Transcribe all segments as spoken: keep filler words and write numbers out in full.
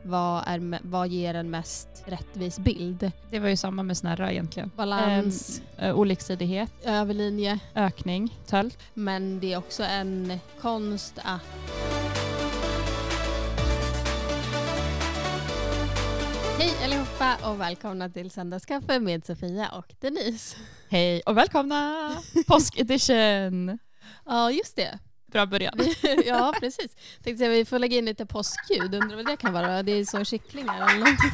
vad, är, vad ger en mest rättvis bild? Det var ju samma med snärra egentligen. Balans, eh, Oliksidighet, överlinje. ökning, tölt. Men det är också en konst att... Hej allihopa och välkomna till Söndagskaffe med Sofia och Denise. Hej och välkomna! Påskedition! Ja, just det. Bra början. Ja, precis. Tänkte säga vi får lägga in lite påskljud. Undrar vad det kan vara. Det är så kycklingar eller någonting.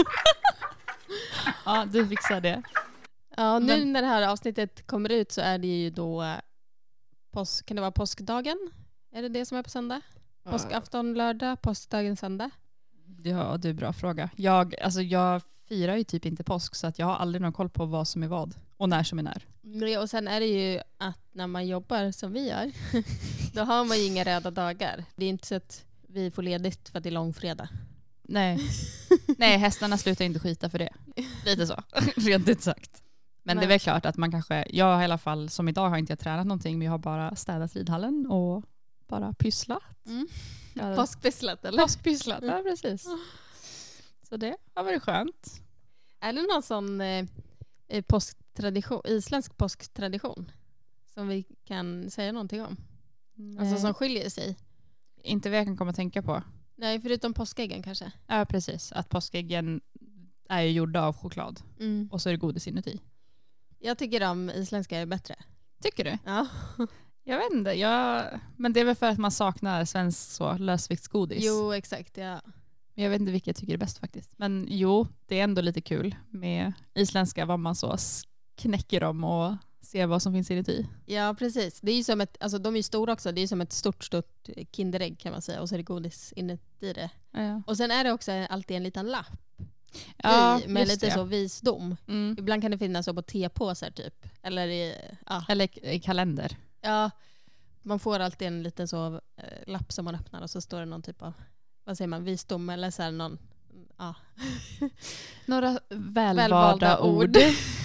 Ja, du fixar det. Ja, nu Men... när det här avsnittet kommer ut så är det ju då påsk, kan det vara påskdagen? Är det det som är på söndag? Påskafton, lördag, påskdagen, söndag? Ja, det är en bra fråga. Jag, alltså jag firar ju typ inte påsk så att jag har aldrig någon koll på vad som är vad och när som är när. Ja, och sen är det ju att när man jobbar som vi gör då har man ju inga röda dagar. Det är inte så att vi får ledigt för att det är långfredag. Nej, Nej hästarna slutar inte skita för det. Lite så, rent ut sagt. Men Nej. Det är väl klart att man kanske, jag i alla fall som idag har inte jag tränat någonting men jag har bara städat ridhallen och bara pysslat. Mm. Ja, påskpysslat eller? Påskpysslat, ja precis. Så det har varit skönt. Är det någon sån eh, påsktradition, isländsk påsktradition som vi kan säga någonting om? Nej. Alltså som skiljer sig? Inte vad jag kan komma att tänka på. Nej, förutom påskäggen kanske. Ja, precis. Att påskäggen är ju gjorda av choklad. Mm. Och så är det godis inuti. Jag tycker de isländska är bättre. Tycker du? Ja. Jag vet inte. Jag... Men det är väl för att man saknar svensk så lösviktsgodis. Jo, exakt. Ja. Men jag vet inte vilket jag tycker är bäst faktiskt. Men jo, det är ändå lite kul med isländska. Vad man så knäcker dem och ser vad som finns inuti. Ja, precis. Det är ju som ett, alltså de är ju stora också. Det är som ett stort, stort kinderägg kan man säga. Och så är det godis inuti det. Ja. Och sen är det också alltid en liten lapp. Ja, i, med lite det. så visdom. Mm. Ibland kan det finnas så på tepåsar typ. Eller i, ja. Eller i kalender. Ja, man får alltid en liten så eh, lapp som man öppnar och så står det någon typ av, vad säger man, visdom eller så här någon, ja. Några välvalda, välvalda ord.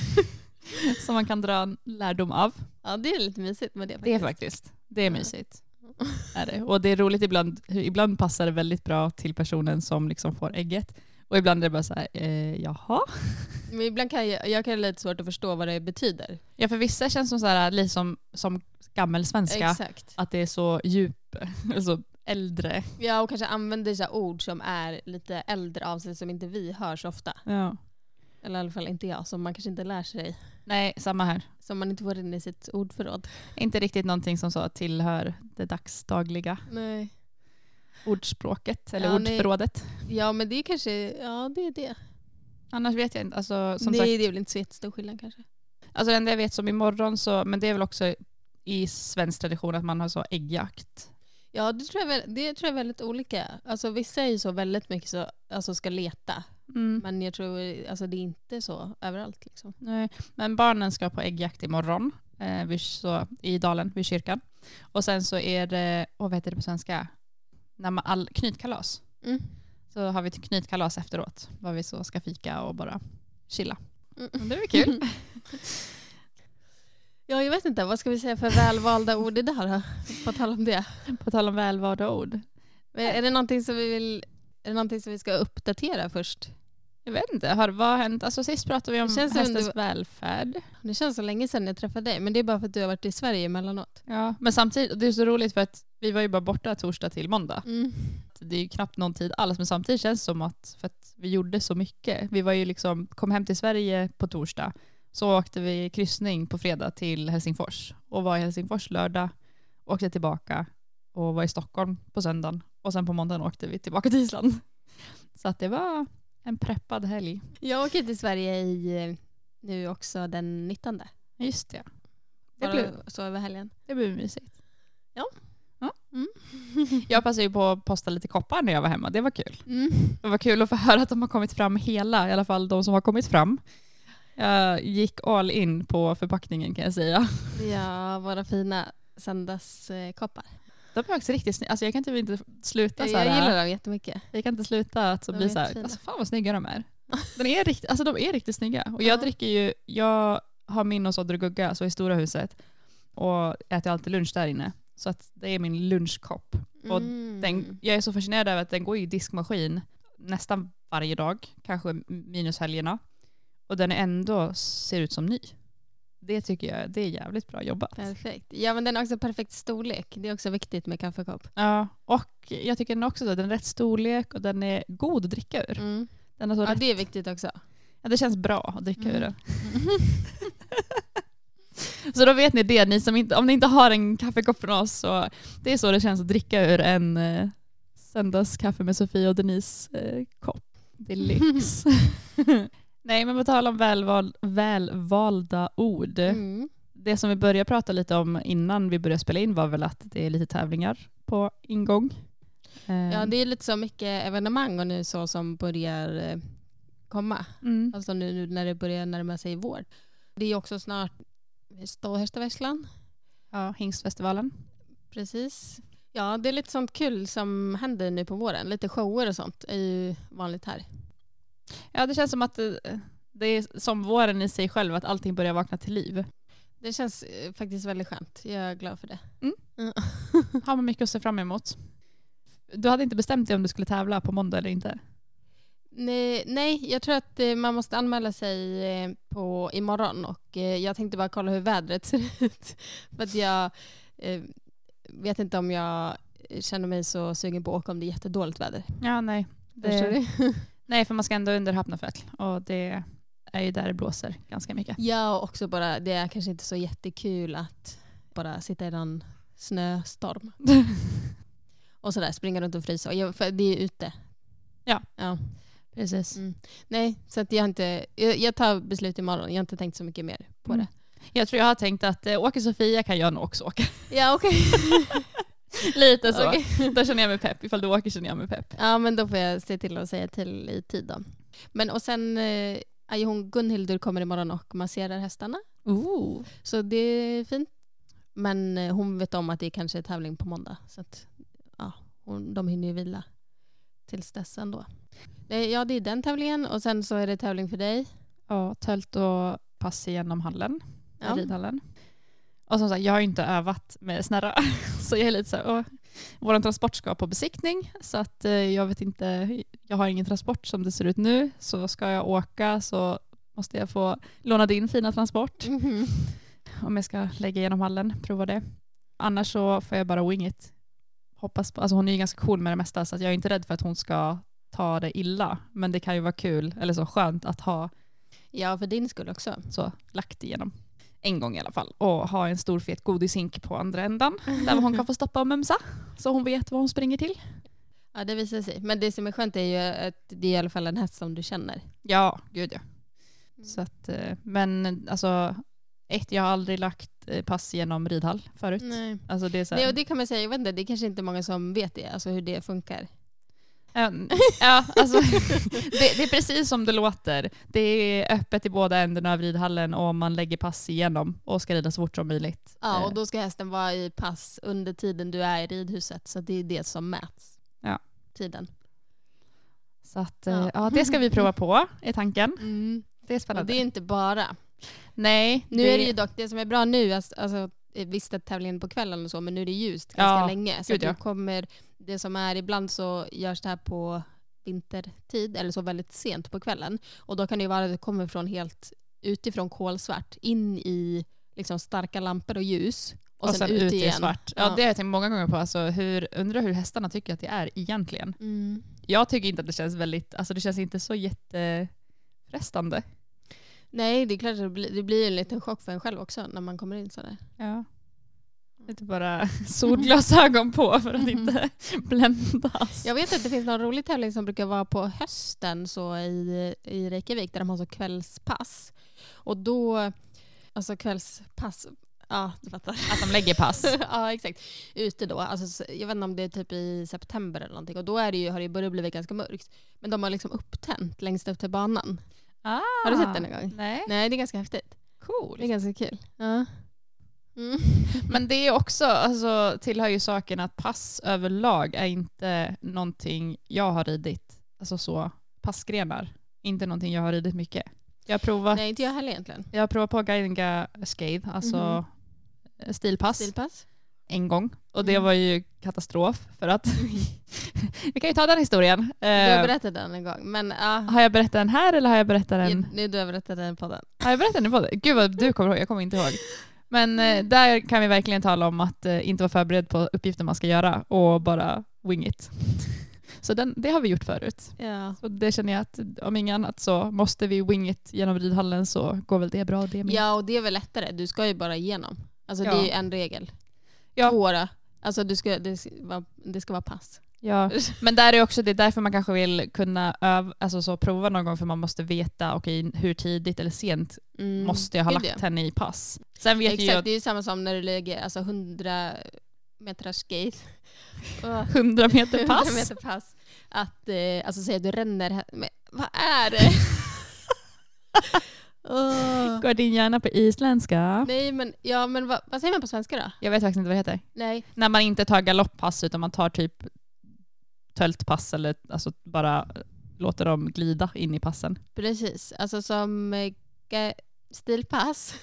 Som man kan dra lärdom av. Ja, det är lite mysigt med det faktiskt. Det är faktiskt. Det är mysigt. Är det. Och det är roligt ibland. Ibland passar det väldigt bra till personen som liksom får ägget. Och ibland är det bara så här, eh, jaha. Men ibland kan jag, jag kan ha lite svårt att förstå vad det betyder. Ja, för vissa känns som så här, lite som, som gammelsvenska. Exakt. Att det är så djup, så äldre. Ja, och kanske använder så här ord som är lite äldre av sig som inte vi hör så ofta. Ja. Eller i alla fall inte jag, som man kanske inte lär sig. Nej, samma här. Som man inte får in i sitt ordförråd. Inte riktigt någonting som så tillhör det dagsdagliga. Nej. Ordspråket eller ja, ordförrådet. Nej. Ja, men det är kanske, ja det är det. Annars vet jag inte. Alltså, som nej, sagt, det är väl inte så jättestor skillnad kanske. Alltså det enda jag vet som imorgon så, men det är väl också i svensk tradition att man har så äggjakt. Ja, det tror jag, det tror jag är väldigt olika. Alltså vissa är ju så väldigt mycket så, alltså ska leta. Mm. Men jag tror, alltså det är inte så överallt liksom. Nej, men barnen ska på äggjakt imorgon eh, vid, så, i Dalen vid kyrkan. Och sen så är det, och vad heter det på svenska? När man all, knytkalas. Mm. Så har vi ett knytkalas efteråt. Var vi så ska fika och bara chilla. Mm. Det är kul. Ja, jag vet inte. Vad ska vi säga för välvalda ord i det här då? På tal om det. På tal om välvalda ord. Är det någonting som vi vill, är det någonting som vi ska uppdatera först? Jag vet inte. Har, vad har hänt? Alltså sist pratade vi om hästens du... välfärd. Det känns så länge sedan jag träffade dig. Men det är bara för att du har varit i Sverige emellanåt. Ja, men samtidigt, det är så roligt för att vi var ju bara borta torsdag till måndag. Mm. Det är ju knappt någon tid alls, men samtidigt känns det som att, för att vi gjorde så mycket. Vi var ju liksom, kom hem till Sverige på torsdag. Så åkte vi kryssning på fredag till Helsingfors. Och var i Helsingfors lördag. Åkte tillbaka och var i Stockholm på söndagen. Och sen på måndagen åkte vi tillbaka till Island. Så att det var en preppad helg. Jag åker till Sverige i nu också den nittonde. Just det. Det blev så över helgen. Det blev mysigt. Ja. Ja. Mm. Jag passade ju på att posta lite koppar när jag var hemma. Det var kul. Mm. Det var kul att få höra att de har kommit fram hela. I alla fall de som har kommit fram. Jag gick all in på förpackningen kan jag säga. Ja, våra fina söndagskoppar. De är faktiskt riktigt snygga. Alltså jag kan inte, inte sluta så här. Jag gillar dem jättemycket. Jag kan inte sluta att så bli så här. Alltså fan vad snygga de är. De är riktigt, alltså de är riktigt snygga. Och jag dricker ju, jag har min och Sodder och Gugga så i stora huset. Och äter alltid lunch där inne. Så att det är min lunchkopp. Och Mm. den, jag är så fascinerad över att den går i diskmaskin nästan varje dag, kanske minus helgerna. Och den är ändå ser ut som ny. Det tycker jag det är jävligt bra jobbat. Perfekt. Ja, men den är också perfekt storlek. Det är också viktigt med kaffekopp. Ja, och jag tycker den också att den är rätt storlek och den är god att dricka ur. Mm. Den är så Ja, rätt. det är viktigt också. Ja, det känns bra att dricka Mm. ur den. Så då vet ni det, ni som inte, om ni inte har en kaffekopp från oss, så det är så det känns att dricka ur en eh, söndagskaffe med Sofia och Denise eh, kopp. Det är lyx. Nej, men på tal om välval, välvalda ord. Mm. Det som vi började prata lite om innan vi började spela in var väl att det är lite tävlingar på ingång. Ja, det är lite så mycket evenemang och nu så som börjar eh, komma. Mm. Alltså nu, nu när det börjar närma sig vår. Det är också snart Ståhästaväxlan. Ja, Hingstfestivalen. Precis. Ja, det är lite sånt kul som händer nu på våren. Lite shower och sånt är ju vanligt här. Ja, det känns som att det, det är som våren i sig själv, att allting börjar vakna till liv. Det känns eh, faktiskt väldigt skönt. Jag är glad för det. Mm. Mm. Har man mycket att se fram emot. Du hade inte bestämt dig om du skulle tävla på måndag eller inte? Nej, nej, jag tror att eh, man måste anmäla sig eh, på imorgon och eh, jag tänkte bara kolla hur vädret ser ut. För att jag eh, vet inte om jag känner mig så sugen på att åka om det är jättedåligt väder. Ja, nej. Förstår Det, du? nej, för man ska ändå under Hafnarfjäll och det är ju där det blåser ganska mycket. Ja, och också bara, det är kanske inte så jättekul att bara sitta i en snöstorm. Och sådär, springa runt och frysa. Och jag, för det är ute. Ja. Ja. Precis. Mm. Nej, så att jag, har inte, jag, jag tar beslut imorgon. Jag har inte tänkt så mycket mer på Mm. det. Jag tror jag har tänkt att eh, åker Sofia kan jag nog också åka. Ja, okej. Lite så. Okej. Då känner jag mig pepp. Ifall du åker känner jag mig pepp. Ja, men då får jag se till att säga till i tid då. Men och sen eh, är ju hon Gunhildur kommer imorgon och masserar hästarna. Ooh. Så det är fint. Men eh, hon vet om att det är kanske är tävling på måndag. Så att ja, hon, de hinner ju vila tills dess ändå. Det, ja, det är den tävlingen. Och sen så är det tävling för dig. Ja, tält och pass igenom hallen. Ja. Ridhallen. Och som sagt, jag har ju inte övat med snärra. Så jag är lite så här, åh, vår transport ska på besiktning. Så att eh, jag vet inte, jag har ingen transport som det ser ut nu. Så ska jag åka så måste jag få låna din fina transport. Mhm. Om jag ska lägga igenom hallen, prova det. Annars så får jag bara wing it. Hoppas på, alltså hon är ju ganska cool med det mesta så att jag är inte rädd för att hon ska ta det illa. Men det kan ju vara kul, eller så skönt att ha Ja, för din skull också. så lagt igenom. En gång i alla fall. Och ha en stor fet godishink på andra ändan. Där hon kan få stoppa och mumsa. Så hon vet vad hon springer till. Ja, det visar sig. Men det som är skönt är ju att det är i alla fall en häst som du känner. Ja, gud ja. Så att, eh, men alltså, ett, jag har aldrig lagt eh, pass genom ridhall förut. Nej. Alltså det är så här, Nej, och det kan man säga, jag vet inte, det är kanske inte många som vet det, alltså hur det funkar. Ja, ja, alltså, det, det är precis som det låter. Det är öppet i båda ändarna av ridhallen och man lägger pass igenom och ska rida så fort som möjligt. Ja, och då ska hästen vara i pass under tiden du är i ridhuset, så det är det som mäts. Ja. Tiden. Så att, Ja. ja. ja, det ska vi prova på i tanken. Mm. Det är Och spännande. det är inte bara. Nej, Nu är det ju dock, det som är bra nu, alltså, alltså visst att tävlingen på kvällen och så, men nu är det ljust ganska Ja, länge. Så gud, att ja. det kommer, det som är, ibland så görs det här på vintertid, eller så väldigt sent på kvällen. Och då kan det ju vara att det kommer från helt utifrån kolsvart in i liksom starka lampor och ljus. Och, och sen, sen ut ut i igen. svart. Ja, Ja. det har jag tänkt många gånger på. Alltså, hur, undrar hur hästarna tycker att det är egentligen. Mm. Jag tycker inte att det känns väldigt, alltså det känns inte så jättefrestande. Nej, det är klart att det blir, det blir en liten chock för en själv också när man kommer in sådär. Ja. Lite bara solglasögon på för att inte bländas. Jag vet att det finns någon rolig tävling som brukar vara på hösten så i, i Reykjavik där de har så kvällspass. Och då, alltså kvällspass, ja du fattar. Att de lägger pass. Ja exakt, ute då. Alltså, jag vet inte om det är typ i september eller någonting. Och då är det ju, har det börjat bli ganska mörkt. Men de har liksom upptänt längst upp till banan. Ah, Har du sett den någon gång? Nej. Nej, det är ganska häftigt. Cool. Det är ganska kul. Ja. Mm. Men det är också, alltså, tillhör ju saken att pass överlag är inte någonting jag har ridit. Alltså så, passgrenar. Inte någonting jag har ridit mycket. Jag har provat, Nej, inte jag heller egentligen. jag har provat på Guidinga Scathe, alltså Mhm. stilpass. Stilpass? en gång. Och det Mm. var ju katastrof för att vi kan ju ta den historien. Du har berättat den en gång. Men, uh, har jag berättat den här eller har jag berättat den? Nu du har berättat den på den. Har jag berättat den på den? Gud vad du kommer ihåg, jag kommer inte ihåg. Men eh, där kan vi verkligen tala om att eh, inte vara förberedd på uppgifter man ska göra och bara wing it. Så den, det har vi gjort förut. Ja. Så det känner jag att om inget annat så måste vi wing it genom ridhallen så går väl det bra det med. Ja, och det är väl lättare. Du ska ju bara igenom. Alltså Ja. det är ju en regel. Ja. Två då. Alltså du ska, det, ska vara, det ska vara pass. Ja, men där är också det är därför man kanske vill kunna öv, alltså så prova någon gång för man måste veta okej, hur tidigt eller sent Mm. måste jag ha Gud, lagt ja. henne i pass. Sen vet Exakt, jag att det är ju samma som när du lägger alltså hundra meters skate. Oh. hundra meter hundra pass. meter pass. Att, eh, alltså säga att du ränner här. Men vad är det? oh. Går din hjärna på isländska? Nej, men, ja, men vad, vad säger man på svenska då? Jag vet faktiskt inte vad det heter. Nej. När man inte tar galopppass utan man tar typ töltpass eller alltså bara låter dem glida in i passen. Precis, alltså som eh, ga- stilpass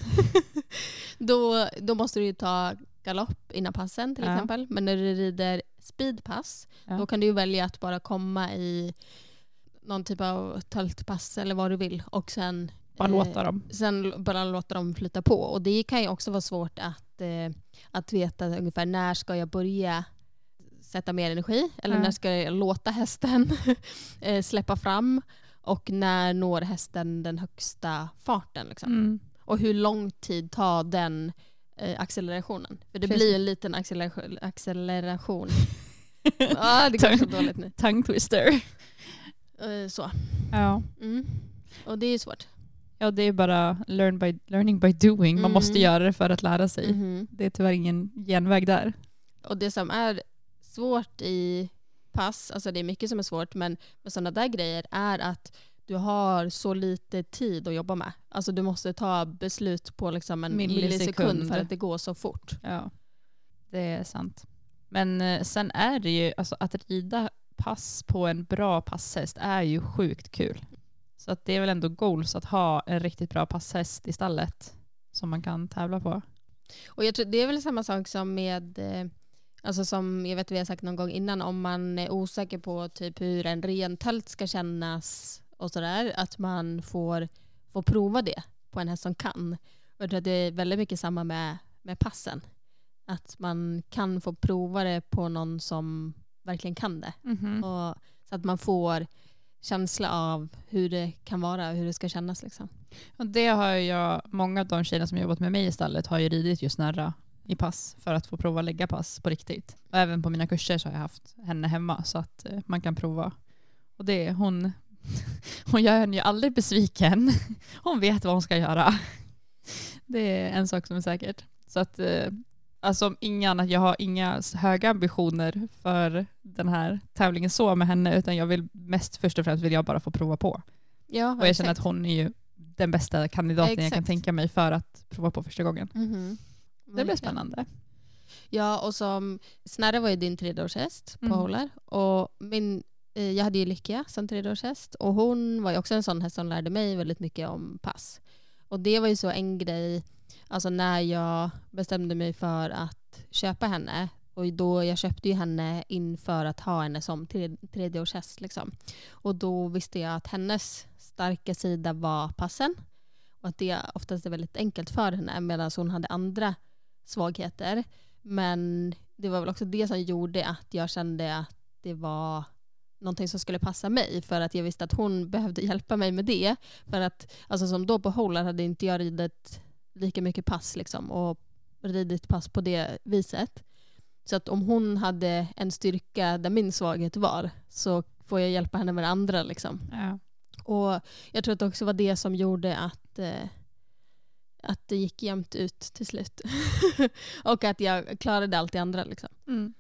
då, då måste du ju ta galopp innan passen till Ja. exempel. Men när du rider speedpass Ja. då kan du ju välja att bara komma i någon typ av töltpass eller vad du vill och sen, Bara eh, låta dem. sen bara låta dem flytta på. Och det kan ju också vara svårt att, eh, att veta ungefär när ska jag börja sätta mer energi eller Ja. när ska jag låta hästen eh, släppa fram och när når hästen den högsta farten liksom. Mm. Och hur lång tid tar den eh, accelerationen? För det Precis. blir en liten acceleration. acceleration. ah, det går så dåligt nu. Tongue twister. Eh, så. Ja. Mm. Och det är ju svårt. Ja, det är bara learn by, learning by doing. Man Mm. måste göra det för att lära sig. Mhm. Det är tyvärr ingen genväg där. Och det som är svårt i pass, alltså det är mycket som är svårt, men med sådana där grejer är att du har så lite tid att jobba med. Alltså du måste ta beslut på liksom en Millisekund. millisekund för att det går så fort. Ja, det är sant. Men eh, sen är det ju, alltså att rida pass på en bra passhäst är ju sjukt kul. Så att det är väl ändå goals att ha en riktigt bra passhäst i stallet som man kan tävla på. Och jag tror det är väl samma sak som med, eh, alltså som jag vet vi har sagt någon gång innan, om man är osäker på typ hur en ren tölt ska kännas och sådär, att man får, får prova det på en häst som kan. Och jag tror att det är väldigt mycket samma med, med passen. Att man kan få prova det på någon som verkligen kan det. Mm-hmm. Och, så att man får känsla av hur det kan vara och hur det ska kännas liksom. Och det har jag, många av de tjejerna som jobbat med mig i stallet har ju ridit just nära i pass för att få prova lägga pass på riktigt. Och även på mina kurser så har jag haft henne hemma så att eh, man kan prova. Och det hon hon gör henne ju aldrig besviken. Hon vet vad hon ska göra. Det är en sak som är säkert. Så att eh, alltså om inga annat, jag har inga höga ambitioner för den här tävlingen så med henne, utan jag vill mest först och främst vill jag bara få prova på. Ja, Och jag känner att hon är ju den bästa kandidaten jag kan Exakt. tänka mig för att prova på första gången. Mhm. Det blir Verkligen. spännande. Ja, och som Snärre var ju din treårshäst på Mm. Hålar. Och min, eh, jag hade ju Lycka som treårshäst. Och hon var ju också en sån häst som lärde mig väldigt mycket om pass. Och det var ju så en grej, alltså när jag bestämde mig för att köpa henne. Och då jag köpte ju henne inför att ha henne som tre, tredjeårshäst. Liksom. Och då visste jag att hennes starka sida var passen. Och att det oftast är väldigt enkelt för henne, medan hon hade andra svagheter. Men det var väl också det som gjorde att jag kände att det var någonting som skulle passa mig, för att jag visste att hon behövde hjälpa mig med det. För att alltså som då på Hålar hade inte jag ridit lika mycket pass liksom, och ridit pass på det viset. Så att om hon hade en styrka där min svaghet var, så får jag hjälpa henne med det andra liksom. Ja. Och jag tror att det också var det som gjorde att, eh, att det gick jämnt ut till slut. Och att jag klarade allt det andra. Liksom. Mm.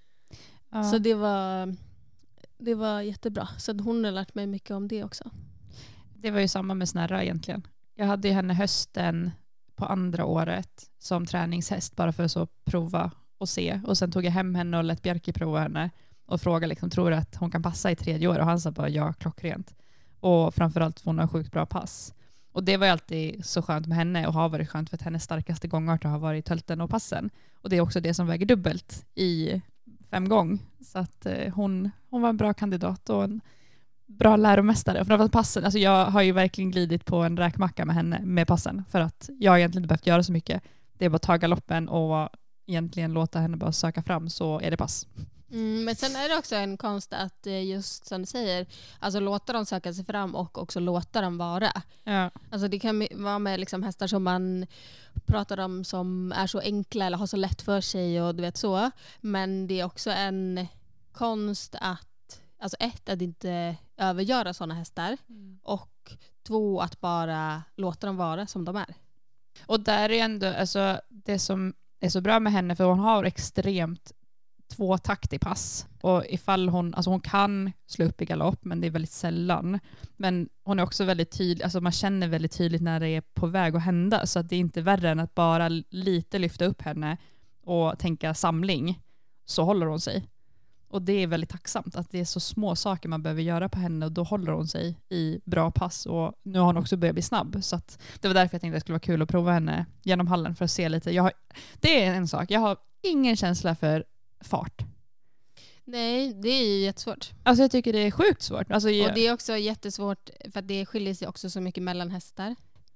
Ja. Så det var, det var jättebra. Så att hon har lärt mig mycket om det också. Det var ju samma med Snärra egentligen. Jag hade ju henne hösten på andra året som träningshäst bara för att så prova och se. Och sen tog jag hem henne och lät Bjarki prova henne och frågade liksom, tror du att hon kan passa i tredje år? Och han sa bara ja, klockrent. Och framförallt får hon ha sjukt bra pass. Och det var ju alltid så skönt med henne och har varit skönt för att hennes starkaste gångart har varit tölten och passen. Och det är också det som väger dubbelt i fem gång. Så att eh, hon, hon var en bra kandidat och en bra läromästare. Och framförallt passen, alltså jag har ju verkligen glidit på en räkmacka med henne med passen. För att jag har egentligen inte behövt göra så mycket. Det är bara att ta galoppen och egentligen låta henne bara söka fram så är det pass. Mm, men sen är det också en konst att just som du säger, alltså låta dem söka sig fram och också låta dem vara. Ja. Alltså det kan vara med liksom hästar som man pratar om som är så enkla eller har så lätt för sig och du vet så. Men det är också en konst att, alltså ett, att inte övergöra sådana hästar mm. och två, att bara låta dem vara som de är. Och där är ändå, alltså det som är så bra med henne, för hon har extremt två takt i pass. Och ifall hon, alltså hon kan slå upp i galopp, men det är väldigt sällan. Men hon är också väldigt tydlig, alltså man känner väldigt tydligt när det är på väg att hända. Så att det är inte värre än att bara lite lyfta upp henne och tänka samling, så håller hon sig. Och det är väldigt tacksamt att det är så små saker man behöver göra på henne och då håller hon sig i bra pass. Och nu har hon också börjat bli snabb. Så att det var därför jag tänkte att det skulle vara kul att prova henne genom hallen för att se lite. Jag har, det är en sak, jag har ingen känsla för fart. Nej, det är ju jättesvårt. Alltså jag tycker det är sjukt svårt. Alltså jag... Och det är också jättesvårt för att det skiljer sig också så mycket mellan hästar.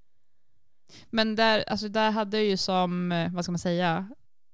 Men där, alltså där hade jag ju som, vad ska man säga,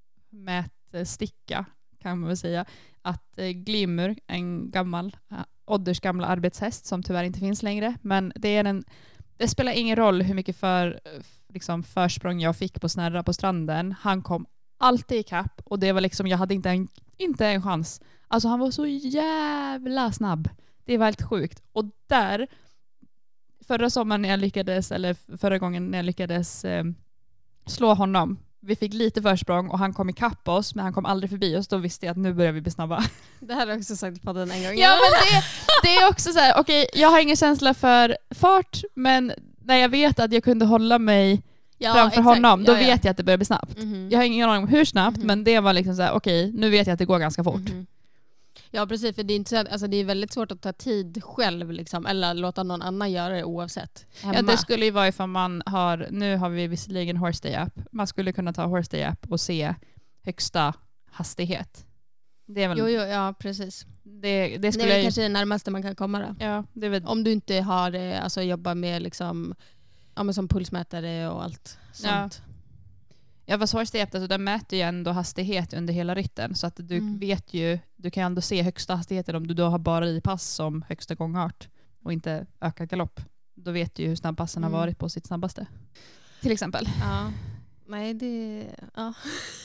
mätsticka kan man väl säga, att eh, Glimmer, en gammal, äh, Odders gamla arbetshäst som tyvärr inte finns längre, men det är en, det spelar ingen roll hur mycket för, liksom, försprång jag fick på snärra på stranden. Han kom alltid i kapp och det var liksom, jag hade inte en, inte en chans. Alltså han var så jävla snabb. Det var helt sjukt. Och där, förra sommaren när jag lyckades, eller förra gången när jag lyckades eh, slå honom, vi fick lite försprång och han kom i kapp oss, men han kom aldrig förbi oss. Då visste jag att nu börjar vi bli snabba. Det här har jag också sagt på den en gång. Ja, men det, det är också så här, okej, okay, jag har ingen känsla för fart, men när jag vet att jag kunde hålla mig ja, framför exakt. honom, då ja, ja. vet jag att det börjar bli snabbt. Mm-hmm. Jag har ingen aning om hur snabbt, mm-hmm. men det var liksom så här, okej, okay, nu vet jag att det går ganska fort. Mm-hmm. Ja, precis, för det är, inte, alltså, det är väldigt svårt att ta tid själv liksom, eller låta någon annan göra det oavsett. Hemma. Ja, det skulle ju vara ifall man har, nu har vi visserligen Horse Day App, man skulle kunna ta Horse Day App och se högsta hastighet. Det är väl, jo, jo, ja, precis. Det, det, skulle det är jag... kanske det närmaste man kan komma då. Ja, det är väl... Om du inte har, alltså, jobbar med liksom, ja, men som pulsmätare och allt sånt. Ja. Ja, fast Horse Day App, alltså, den mäter ju ändå hastighet under hela rytten. Så att du mm. vet ju, du kan ändå se högsta hastigheten om du då har bara i pass som högsta gångart och inte ökad galopp. Då vet du ju hur snabb passen mm. har varit på sitt snabbaste. Till exempel. Ja, nej det... Ja.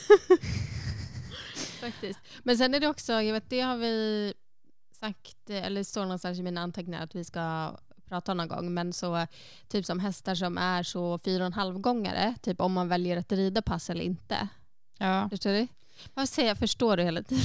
Faktiskt. Men sen är det också, jag vet, det har vi sagt, eller står någonstans i mina anteckningar att vi ska prata någon gång, men så typ som hästar som är så fyra och en halv gångare, typ om man väljer att rida pass eller inte. Ja. Förstår du? Vad säger jag? Förstår du hela tiden?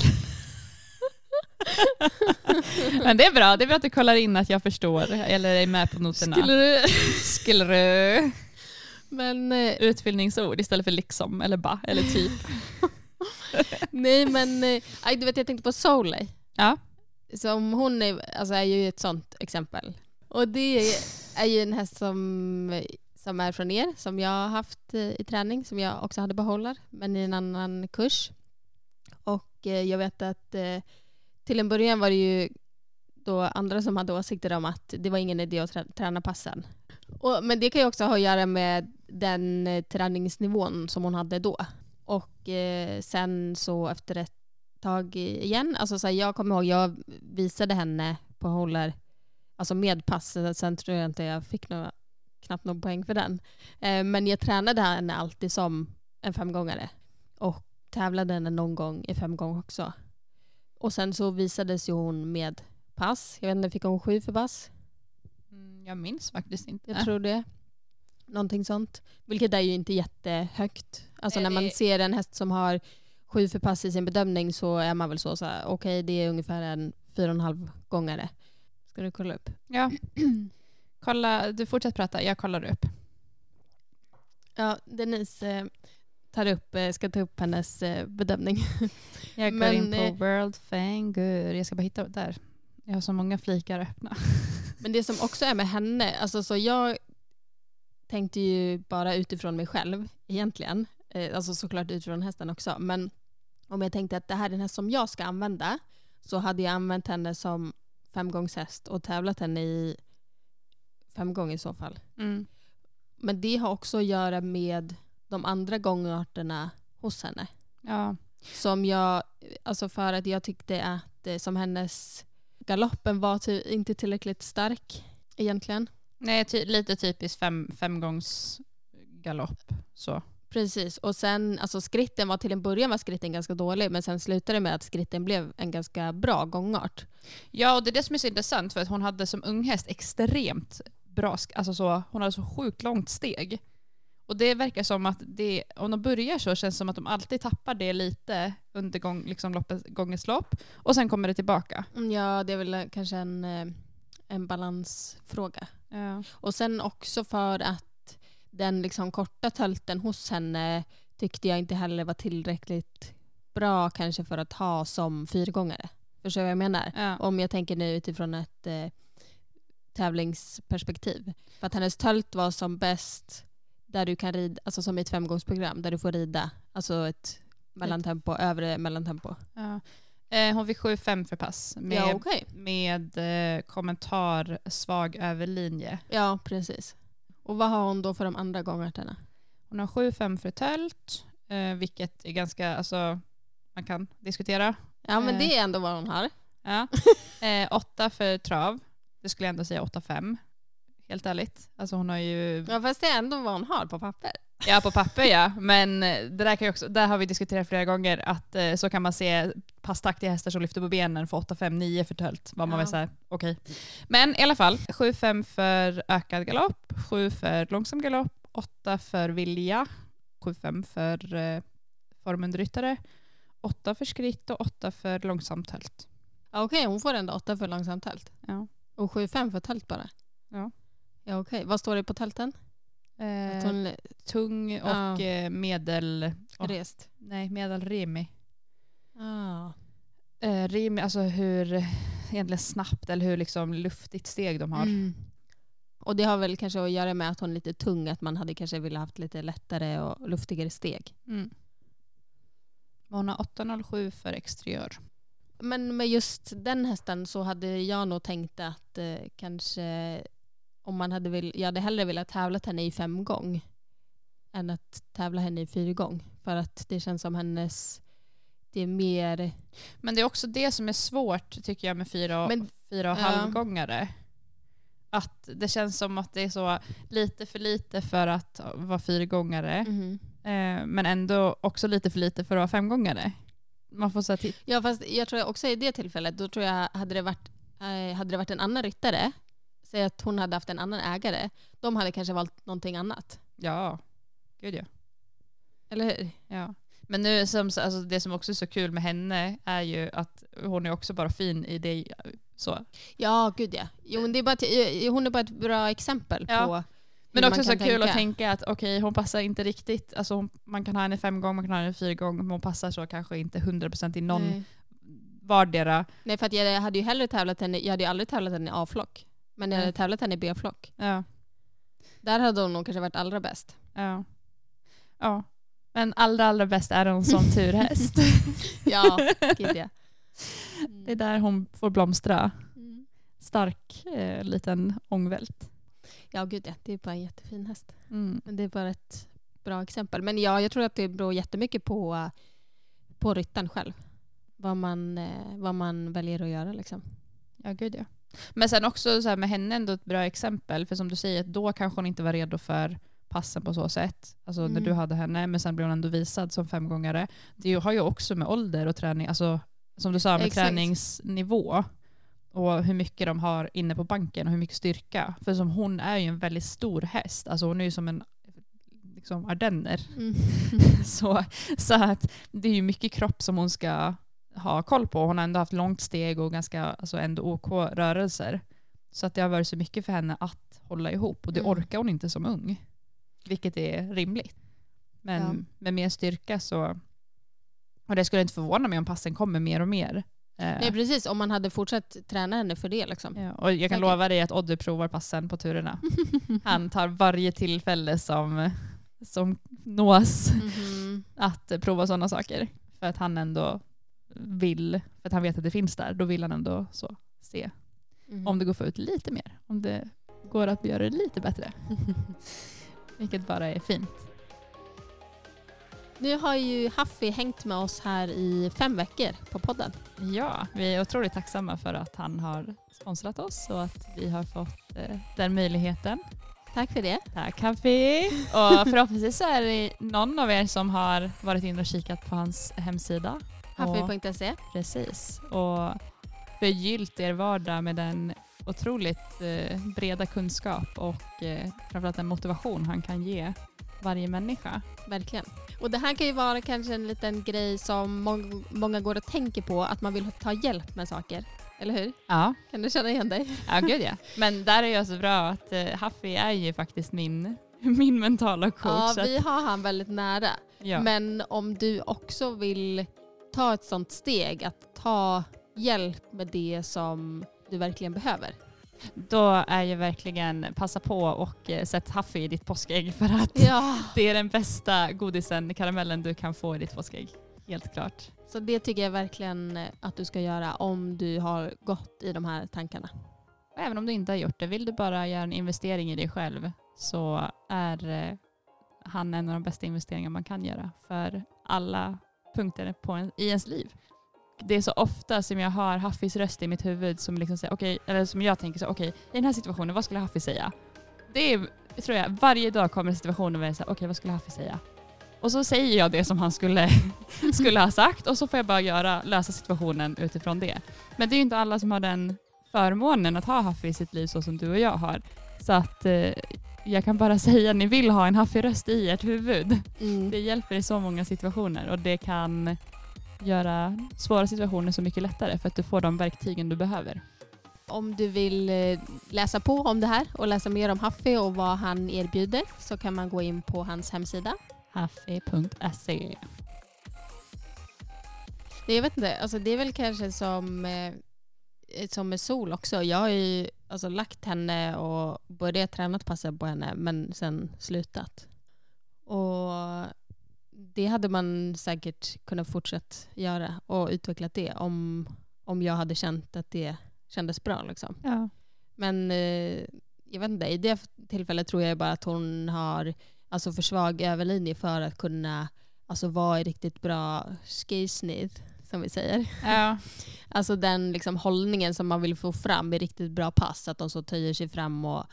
Men det är bra, det är bra att du kollar in att jag förstår eller är med på noterna. Skulle du? Skulle du? Men utfyllningsord istället för liksom eller ba eller typ. Nej, men aj, du vet, jag tänkte på Soleil. Ja. Som hon är, alltså, är ju ett sånt exempel. Och det är ju en häst som, som är från er, som jag har haft i träning, som jag också hade behållar, men i en annan kurs. Och eh, jag vet att eh, till en början var det ju då andra som hade åsikter om att det var ingen idé att trä- träna passen. Och, men det kan ju också ha att göra med den eh, träningsnivån som hon hade då. Och eh, sen så efter ett tag igen, alltså så här, jag kommer ihåg, jag visade henne på håller, alltså med pass, sen tror jag inte jag fick några, knappt någon poäng för den. Eh, men jag tränade henne alltid som en femgångare och tävlade henne någon gång i femgång också. Och sen så visades ju hon med pass. Jag vet inte, fick hon sju för pass? Mm, jag minns faktiskt inte. Jag tror det. Någonting sånt. Vilket är ju inte jättehögt. Alltså Nej, när man det... ser en häst som har sju för pass i sin bedömning så är man väl så, så här, okej, okay, det är ungefär en fyra och en halv gångare. Ska du kolla upp? Ja. Kolla, du fortsätter prata, jag kollar upp. Ja, Denise eh, tar upp, eh, ska ta upp hennes eh, bedömning. Jag går Men, in på eh, World Fangur. Jag ska bara hitta där. Jag har så många flikar öppna. Men det som också är med henne, alltså så jag tänkte ju bara utifrån mig själv egentligen. Eh, alltså såklart utifrån hästen också. Men om jag tänkte att det här är den häst som jag ska använda, så hade jag använt henne som femgångshäst och tävlat henne i fem gånger i så fall. Mm. Men det har också att göra med de andra gångarterna hos henne. Ja. Som jag, alltså för att jag tyckte att eh, som hennes galoppen var ty- inte tillräckligt stark egentligen. Nej, ty- lite typiskt fem, femgångs galopp. Så. Precis, och sen alltså skritten var till en början var skritten ganska dålig, men sen slutade det med att skritten blev en ganska bra gångart. Ja, och det är det som är så intressant, för att hon hade som unghäst extremt bra, sk- alltså så, hon hade så sjukt långt steg. Och det verkar som att det, om de börjar så känns det som att de alltid tappar det lite under gång, liksom loppet, gångens lopp, och sen kommer det tillbaka. Ja, det är väl kanske en, eh, en balansfråga. Ja. Och sen också för att den liksom korta tölten hos henne tyckte jag inte heller var tillräckligt bra kanske för att ha som fyrgångare. Förstår du vad jag menar? Ja. Om jag tänker nu utifrån ett eh, tävlingsperspektiv. För att hennes tölt var som bäst där du kan rida, alltså som i ett femgångsprogram där du får rida, alltså ett mellantempo, övre mellantempo. Ja. Eh, hon fick sju fem för pass med, Ja, okej. med eh, kommentar svag över linje. Ja, precis. Och vad har hon då för de andra gångarterna? Hon har sju fem för tölt, eh, vilket är ganska, alltså man kan diskutera. Ja, men Eh. det är ändå vad hon har. Ja. Eh, åtta för trav. Det skulle jag ändå säga åtta fem. Helt ärligt. Alltså hon har ju... Ja, fast det är ändå vad hon har på papper. Ja, på papper ja. Men det där, kan ju också, där har vi diskuterat flera gånger att eh, så kan man se passtaktiga hästar som lyfter på benen för åtta fem nio för tölt. Var man Ja. väl säga, okej. Okay. Men i alla fall, sju fem för ökad galopp, sju för långsam galopp, åtta för vilja, sju fem för eh, formunderryttare, åtta för skritt och åtta för långsam tölt. Ja, okej, hon får ändå åtta för långsamt tält. Ja. Och sju fem för tält bara. Ja. Ja, okej. Vad står det på tälten? Eh, Att hon tung och Ja. eh, medel... åh, rest. nej, medelremi. Ah. Eh, remi, alltså hur egentligen snabbt eller hur liksom luftigt steg de har. Mm. Och det har väl kanske att göra med att hon är lite tung, att man hade kanske velat haft lite lättare och luftigare steg. Mm. Hon har åtta noll sju för exteriör. Men med just den hästen så hade jag nog tänkt att eh, kanske om man hade vill, jag hade hellre velat tävla henne i fem gång än att tävla henne i fyra gång. För att det känns som hennes, det är mer... Men det är också det som är svårt tycker jag med fyra och, Men, fyra och ja. halvgångare. Att det känns som att det är så lite för lite för att vara fyrgångare. Mhm. Eh, men ändå också lite för lite för att vara femgångare. Man får säga till. Ja, fast jag tror också i det tillfället, då tror jag hade det varit, eh, hade det varit en annan ryttare, säg att hon hade haft en annan ägare, de hade kanske valt någonting annat. Ja, gud ja. Eller hur? Ja. Men nu som, alltså det som också är så kul med henne är ju att hon är också bara fin i det så. Ja, gud ja. Jo, men det är bara ett, hon är bara ett bra exempel Ja. på Men hur också man så kan kul tänka. att tänka att okej, hon passar inte riktigt. Alltså hon, man kan ha henne fem gånger, man kan ha henne fyra gånger, men hon passar så kanske inte hundra procent i någon Nej. vardera. Nej, för att jag hade ju hellre tävlat henne, jag hade ju aldrig tävlat henne i A-flock. Men jag hade Nej. tävlat henne i B-flock. Ja, Där hade hon nog kanske varit allra bäst. ja. Ja. Men allra, allra bäst är hon som turhäst. Ja, gud ja. Mm. Det är där hon får blomstra. Mm. Stark eh, liten ångvält. Ja, gud ja. Det är bara en jättefin häst. Mm. Men det är bara ett bra exempel. Men ja, jag tror att det beror jättemycket på, på ryttaren själv. Vad man, eh, vad man väljer att göra liksom. Ja, gud ja. Men sen också så här, med henne ändå ett bra exempel. För som du säger, då kanske hon inte var redo för passen på så sätt. Alltså Mm. när du hade henne. Men sen blev hon ändå visad som femgångare. Det har ju också med ålder och träning. Alltså som du sa med Exakt. träningsnivå. Och hur mycket de har inne på banken och hur mycket styrka. För som hon är ju en väldigt stor häst. Alltså hon är ju som en liksom ardenner. Mm. Så, så att det är ju mycket kropp som hon ska ha koll på. Hon har ändå haft långt steg och ganska alltså ändå OK rörelser. Så att det har varit så mycket för henne att hålla ihop. Och det Mm. orkar hon inte som ung. Vilket är rimligt. Men Ja. med mer styrka så... Och det skulle inte förvåna mig om passen kommer mer och mer. Nej, precis. Om man hade fortsatt träna henne för det. Liksom. Ja, och jag kan Säkert. lova dig att Oddy provar passen på turerna. Han tar varje tillfälle som, som nås mm-hmm. att prova sådana saker. För att han ändå vill, för att han vet att det finns där, då vill han ändå så se mm. om det går att få ut lite mer. Om det går att göra det lite bättre. Vilket bara är fint. Nu har ju Huffy hängt med oss här i fem veckor på podden. Ja, vi är otroligt tacksamma för att han har sponsrat oss och att vi har fått eh, den möjligheten. Tack för det. Tack Huffy. Och förhoppningsvis så är det någon av er som har varit in och kikat på hans hemsida. Huffy punkt se. Precis. Och förgyllt er vardag med den otroligt eh, breda kunskap och eh, framförallt den motivation han kan ge varje människa. Verkligen. Och det här kan ju vara kanske en liten grej som må- många går och tänker på, att man vill ta hjälp med saker. Eller hur? Ja. Kan du känna igen dig? Ja, gud ja. Men där är jag så bra att uh, Huffy är ju faktiskt min, min mentala coach. Ja, vi har han väldigt nära. Ja. Men om du också vill ta ett sånt steg, att ta hjälp med det som du verkligen behöver, då är ju verkligen passa på och eh, sätt Huffy i ditt påskägg, för att ja. det är den bästa godisen, karamellen du kan få i ditt påskägg. Helt klart. Så det tycker jag verkligen att du ska göra om du har gått i de här tankarna. Även om du inte har gjort det, vill du bara göra en investering i dig själv, så är eh, han en av de bästa investeringar man kan göra för alla punkter på en, i ens liv. Det är så ofta som jag har Huffys röst i mitt huvud som liksom säger, okej, okay, eller som jag tänker så, okej, okay, i den här situationen, vad skulle Huffy säga? Det är, tror jag, varje dag kommer en situation där jag säger, okej, okay, vad skulle Huffy säga? Och så säger jag det som han skulle, skulle ha sagt, och så får jag bara göra, lösa situationen utifrån det. Men det är ju inte alla som har den förmånen att ha Huffy i sitt liv så som du och jag har. Så att eh, jag kan bara säga att ni vill ha en Huffy-röst i ert huvud. Mm. Det hjälper i så många situationer, och det kan göra svåra situationer så mycket lättare för att du får de verktygen du behöver. Om du vill läsa på om det här och läsa mer om Huffy och vad han erbjuder, så kan man gå in på hans hemsida. Huffy punkt se. Jag vet inte, alltså det är väl kanske som, eh, som med Sol också. Jag har ju alltså lagt henne och börjat träna att passa på henne, men sen slutat. Och det hade man säkert kunnat fortsätta göra och utveckla det om, om jag hade känt att det kändes bra. Liksom. Ja. Men eh, jag vet inte, i det tillfället tror jag bara att hon har alltså för svag överlinje för att kunna alltså vara i riktigt bra skisnit, som vi säger. Ja. Alltså den liksom hållningen som man vill få fram i riktigt bra pass, att de så töjer sig fram och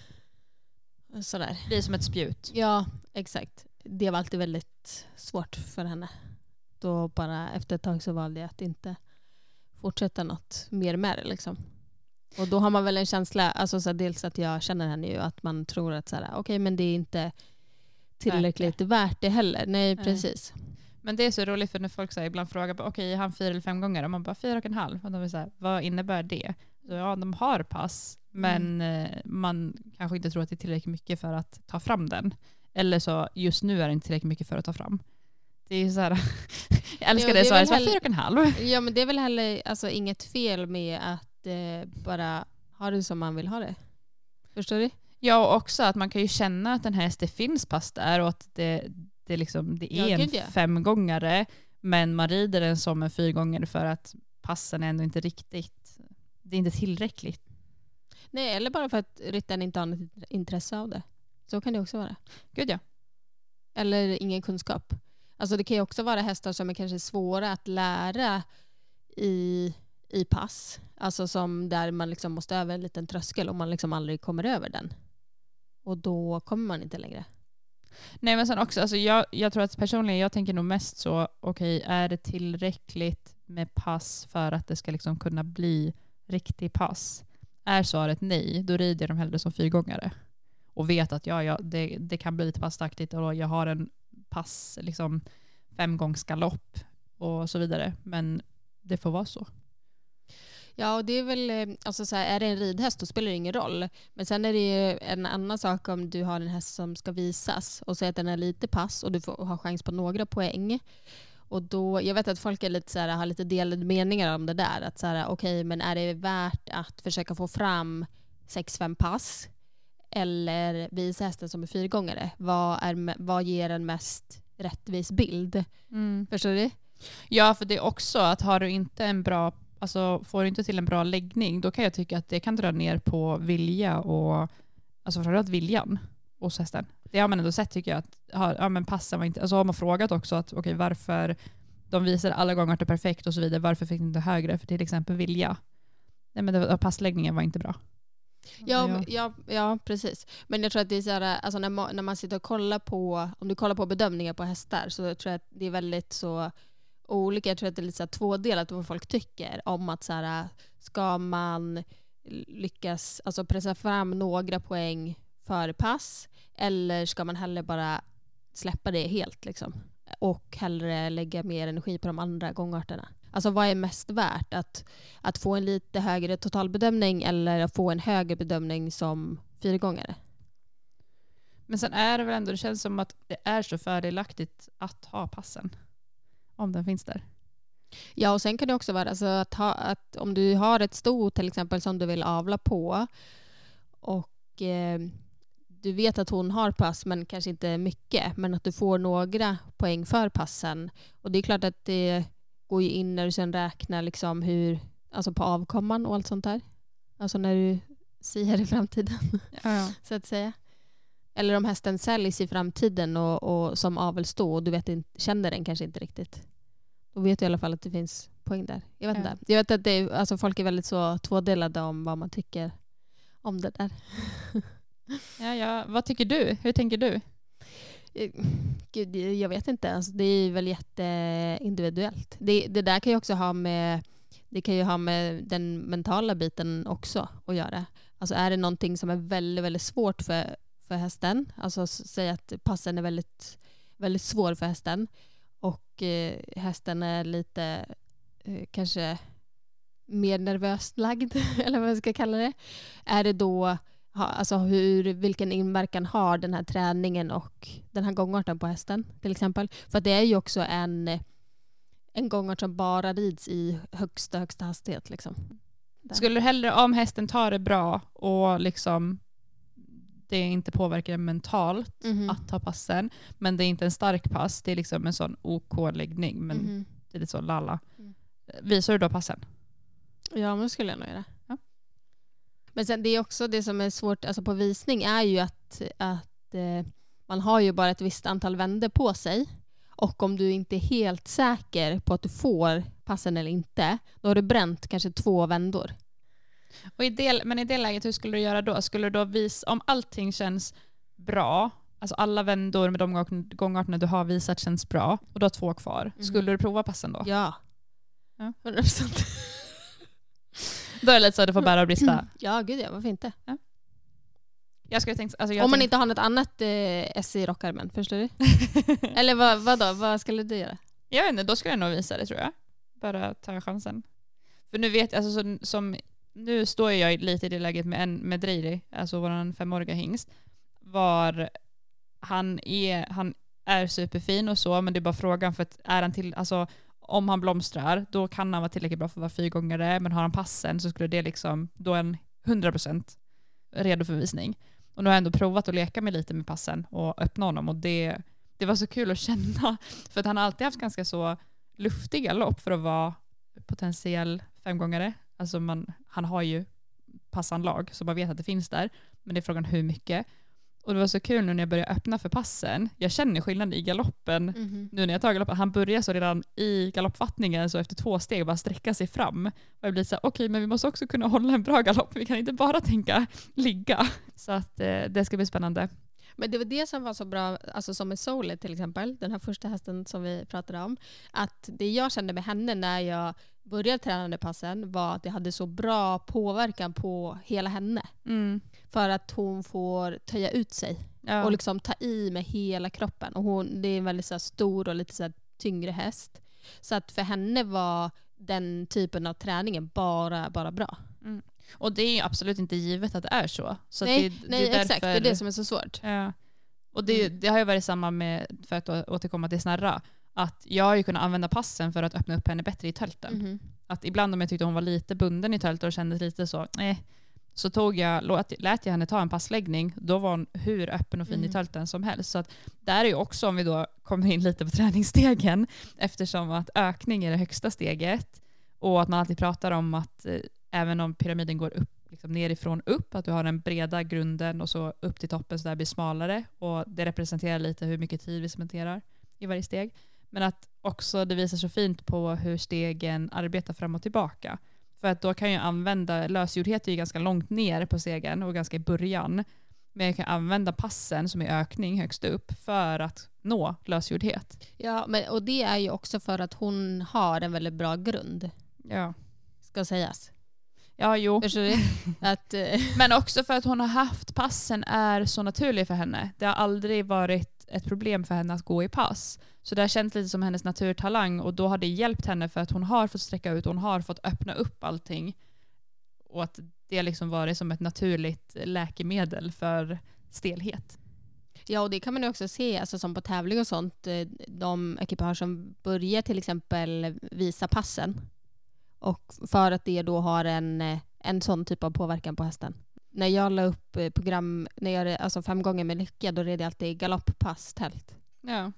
sådär. Det är som ett spjut. Ja, exakt. Det var alltid väldigt svårt för henne. Då bara efter ett tag så valde jag att inte fortsätta något mer med det. Liksom. Och då har man väl en känsla, alltså så dels att jag känner henne ju, att man tror att så här, okej, okay, men det är inte tillräckligt värt, värt det heller. Nej, Nej, precis. Men det är så roligt, för när folk så här, ibland frågar, okej, okay, är han fyra eller fem gånger? Och man bara, fyra och en halv. Och de vill så här, vad innebär det? Så, ja, de har pass, men mm. man kanske inte tror att det är tillräckligt mycket för att ta fram den. Eller så, just nu är det inte tillräckligt mycket för att ta fram. Det är ju så här, jag älskar jo, det, det svaret, heller, fyra och en halv. Ja, men det är väl heller alltså, inget fel med att eh, bara ha det som man vill ha det. Förstår du? Ja, och också att man kan ju känna att den här det finns pass där, och att det, det, liksom, det är ja, en ja. femgångare, men man rider den som en fyrgångare för att passen är ändå inte riktigt, det är inte tillräckligt. Nej, eller bara för att ryttaren inte har något intresse av det. Så kan det också vara. Gud ja. Eller ingen kunskap. Alltså det kan ju också vara hästar som är kanske svåra att lära i, i pass. Alltså som där man liksom måste över en liten tröskel och man liksom aldrig kommer över den. Och då kommer man inte längre. Nej, men sen också, alltså jag, jag tror att personligen, jag tänker nog mest så, okej, okay, är det tillräckligt med pass för att det ska liksom kunna bli riktig pass? Är svaret nej, då rider jag dem hellre som fyrgångare. Och vet att ja, ja, det, det kan bli lite passtaktigt och jag har en pass, liksom femgångsgalopp och så vidare. Men det får vara så. Ja, och det är väl, alltså så här, är det en ridhäst då spelar det ingen roll. Men sen är det ju en annan sak om du har en häst som ska visas och säger att den är lite pass och du får ha chans på några poäng. Och då, jag vet att folk är lite så här, har lite delade meningar om det där. Att så här, okej, men är det värt att försöka få fram sex fem pass? Eller visa hästen som är fyrgångare? Vad, är, vad ger en mest rättvis bild? Mm. Förstår du? Ja, för det är också att har du inte en bra, alltså får du inte till en bra läggning, då kan jag tycka att det kan dra ner på vilja och alltså framförallt viljan hos hästen. Det har man ändå sett tycker jag att har, ja, men passen var inte, alltså har man frågat också att okej, varför de visar alla gånger att det är perfekt och så vidare, varför fick det inte högre för till exempel vilja? Nej, men det, passläggningen var inte bra. Ja, ja. Ja, ja, precis. Men jag tror att det är så här, alltså när, man, när man sitter och kollar på, om du kollar på bedömningar på hästar, så tror jag att det är väldigt så olika. Jag tror att det är lite så här tvådelat vad folk tycker om att så här, ska man lyckas alltså pressa fram några poäng för pass, eller ska man hellre bara släppa det helt liksom, och hellre lägga mer energi på de andra gångarterna. Alltså vad är mest värt? Att, att få en lite högre totalbedömning eller att få en högre bedömning som fyrgångare? Men sen är det väl ändå, det känns som att det är så fördelaktigt att ha passen. Om den finns där. Ja, och sen kan det också vara alltså, att, ha, att om du har ett sto till exempel som du vill avla på och eh, du vet att hon har pass men kanske inte mycket, men att du får några poäng för passen. Och det är klart att det går ju in när du sen räknar liksom hur, alltså på avkomman och allt sånt där. Alltså när du ser i framtiden, Ja, ja. så att säga. Eller om hästen säljs i framtiden och, och som avelstå och du vet inte, känner den kanske inte riktigt. Då vet du i alla fall att det finns poäng där. Jag vet Ja. inte. Jag vet att det är, alltså folk är väldigt så tvådelade om vad man tycker om det där. Ja, ja. Vad tycker du? Hur tänker du? Gud, jag vet inte. Alltså, det är väl jätteindividuellt. Det, det där kan ju också ha med det kan ju ha med den mentala biten också att göra. Alltså är det någonting som är väldigt, väldigt svårt för, för hästen, alltså säg att passen är väldigt, väldigt svår för hästen och eh, hästen är lite eh, kanske mer nervöst lagd eller vad jag ska kalla det. Är det då alltså hur, vilken inverkan har den här träningen och den här gångarten på hästen till exempel? För det är ju också en, en gångart som bara rids i högsta, högsta hastighet. Liksom. Skulle du hellre, om hästen tar det bra och liksom det inte påverkar den mentalt mm-hmm. att ta passen, men det är inte en stark pass, det är liksom en sån OK-läggning, men mm-hmm. det är lite så lalla. Mm. Visar du då passen? Ja, men det skulle jag nog göra. Ja. Men sen det är också det som är svårt alltså på visning är ju att, att eh, man har ju bara ett visst antal vändor på sig. Och om du inte är helt säker på att du får passen eller inte, då har du bränt kanske två vändor. Och i det, men i det läget, hur skulle du göra då? Skulle du då visa, om allting känns bra, alltså alla vändor med de gångarterna du har visat känns bra, och du har två kvar, mm. skulle du prova passen då? Ja. Ja. hundra procent. Då är det lite så att du får bära och brista. Ja, gud ja, varför inte? Ja. Jag skulle tänka, alltså jag om man tänk... inte har något annat eh, S i rockarmen, förstår du? Eller vad, vad då? Vad skulle du göra? Jag vet inte, då skulle jag nog visa det tror jag. Bara ta chansen. För nu vet jag, alltså som, som nu står jag lite i det läget med en med Dreiri, alltså våran femåriga hingst, var han är han är superfin och så, men det är bara frågan för att är han till, alltså om han blomstrar, då kan han vara tillräckligt bra för att vara fyrgångare, men har han passen så skulle det liksom, då är han hundra procent redo för visning. Och nu har jag ändå provat att leka med lite med passen och öppna honom, och det, det var så kul att känna, för att han har alltid haft ganska så luftiga lopp för att vara potentiell femgångare. Alltså man, han har ju passanlag så man vet att det finns där, men det är frågan hur mycket. Och det var så kul nu när jag började öppna för passen. Jag känner skillnad i galoppen. Mm-hmm. Nu när jag tar galoppen. Han börjar så redan i galoppfattningen så efter två steg bara sträcka sig fram. Och jag blir så här, okej, okay, men vi måste också kunna hålla en bra galopp. Vi kan inte bara tänka ligga. Så att eh, det ska bli spännande. Men det var det som var så bra, alltså som med Solet till exempel, den här första hästen som vi pratade om, att det jag kände med henne när jag började träna den passen var att det hade så bra påverkan på hela henne. Mm. För att hon får töja ut sig ja. Och liksom ta i med hela kroppen. Och hon, det är en väldigt så här stor och lite så här tyngre häst. Så att för henne var den typen av träningen bara, bara bra. Mm. Och det är absolut inte givet att det är så. så nej, det, nej det är exakt. därför... Det är det som är så svårt. Ja. Och det, det har ju varit samma med, för att återkomma till Snarra, att jag har ju kunnat använda passen för att öppna upp henne bättre i tälten. Mhm. Att ibland om jag tyckte hon var lite bunden i tältet och kändes lite så, nej, så tog jag, lät, lät jag henne ta en passläggning. Då var hon hur öppen och fin Mm. i tälten som helst. Så att där är ju också, om vi då kommer in lite på träningsstegen, eftersom att ökning är det högsta steget och att man alltid pratar om att eh, även om pyramiden går upp, liksom nerifrån upp, att du har den breda grunden och så upp till toppen så där blir smalare, och det representerar lite hur mycket tid vi cementerar i varje steg. Men att också det visar så fint på hur stegen arbetar fram och tillbaka. För att då kan jag använda, lösgjordhet är ju ganska långt ner på stegen och ganska i början. Men jag kan använda passen som är ökning högst upp för att nå lösgjordhet. Ja, men, och det är ju också för att hon har en väldigt bra grund, Ja, ska sägas. ja jo. Förstår du? Att, eh, Men också för att hon har haft passen är så naturlig för henne. Det har aldrig varit ett problem för henne att gå i pass. Så det har känts lite som hennes naturtalang, och då har det hjälpt henne för att hon har fått sträcka ut och hon har fått öppna upp allting. Och att det har liksom varit som ett naturligt läkemedel för stelhet. ja, och det kan man ju också se alltså, som på tävling och sånt. eh, De ekipage som börjar till exempel visa passen. Och för att det då har en, eh, en sån typ av påverkan på hästen. När jag la upp eh, program, när jag, alltså fem gånger med lycka, då red jag alltid galopppass tält. Ja.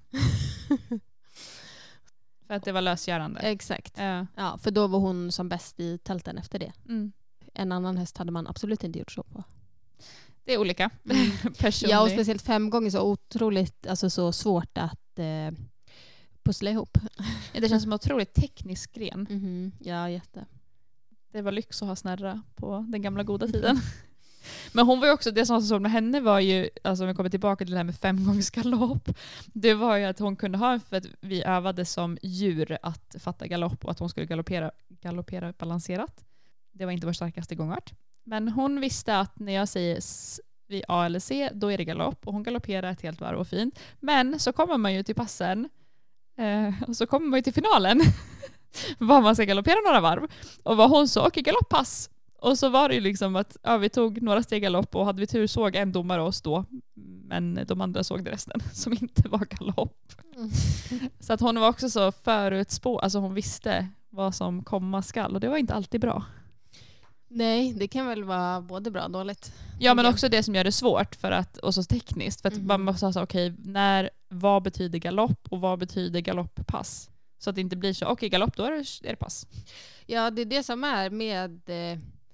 För att det var lösgörande. Exakt. Ja. Ja, för då var hon som bäst i tälten efter det. Mm. En annan häst hade man absolut inte gjort så på. Det är olika. Mm. Personlig. Ja, och speciellt fem gånger så otroligt, alltså så svårt att eh, pussla ihop. Det känns som en otroligt teknisk gren. Mhm. Ja, jätte. Det var lyx att ha snärra på den gamla goda tiden. Men hon var ju också, det som var så svårt med henne var ju, alltså om vi kommer tillbaka till det här med fem gångers galopp, det var ju att hon kunde ha, för att vi övade som djur att fatta galopp och att hon skulle galoppera, galoppera balanserat. Det var inte vår starkaste gångart. Men hon visste att när jag säger S vid A eller C, då är det galopp, och hon galopperar ett helt varv och fint. Men så kommer man ju till passen eh, och så kommer man ju till finalen. Var man ska galoppera några varv. Och vad hon sa, okej, galopppass. Och så var det ju liksom att ja, vi tog några steg galopp, och hade vi tur såg en domare oss då. Men de andra såg det resten som inte var galopp. Mm. Så att hon var också så förutspå, alltså hon visste vad som komma skall, och det var inte alltid bra. Nej, det kan väl vara både bra och dåligt. Ja, men jag. också det som gör det svårt för att, och så tekniskt. För att Mhm. man måste säga, okej, när, vad betyder galopp och vad betyder galopppass? Så att det inte blir så, okej, okay, galopp, då är det, är det pass. Ja, det är det som är med eh,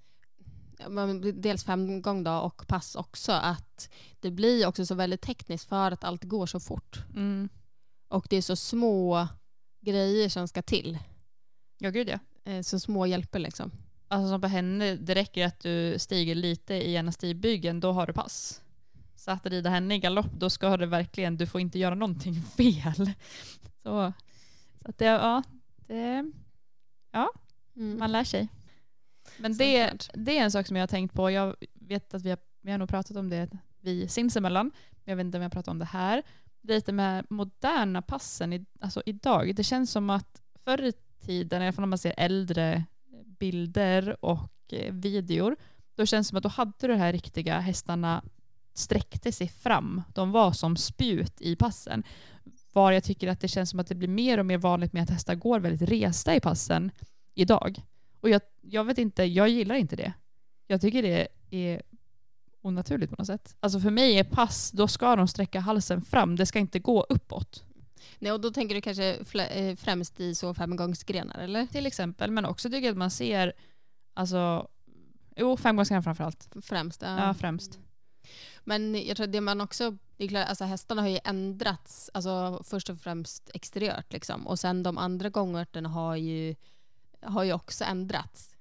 man- dels fem gång då och pass också, att det blir också så väldigt tekniskt för att allt går så fort. Mm. Och det är så små grejer som ska till. Ja, gud ja. Eh, så små hjälper liksom. Alltså som på henne, det räcker att du stiger lite i ena stigbyggen, då har du pass. Så att rida henne i galopp, då ska du verkligen, du får inte göra någonting fel. Så, så att det, ja, det, ja, Mm. man lär sig. Men Så det, klart. det är en sak som jag har tänkt på. Jag vet att vi har, vi har nog pratat om det vi sinsemellan, men jag vet inte om jag pratar om det här. Lite med moderna passen, i, alltså idag. Det känns som att förr i tiden, i alla fall när man ser äldre bilder och eh, videor, då känns det som att då hade du de här riktiga hästarna sträckte sig fram. De var som spjut i passen. Var jag tycker att det känns som att det blir mer och mer vanligt med att hästar går väldigt resta i passen idag. Och jag, jag vet inte, jag gillar inte det. Jag tycker det är onaturligt på något sätt. Alltså för mig är pass, då ska de sträcka halsen fram. Det ska inte gå uppåt. Nej, och då tänker du kanske flä- eh, främst i så femgångsgrenar, eller? Till exempel, men också tycker jag att man ser, alltså, jo, femgångsgrenar framförallt. Främst. Ja. Ja, främst. Men jag tror att det man också, det är klart, alltså hästarna har ju ändrats, alltså först och främst exteriört liksom, och sen de andra gångerterna har ju har ju också ändrats.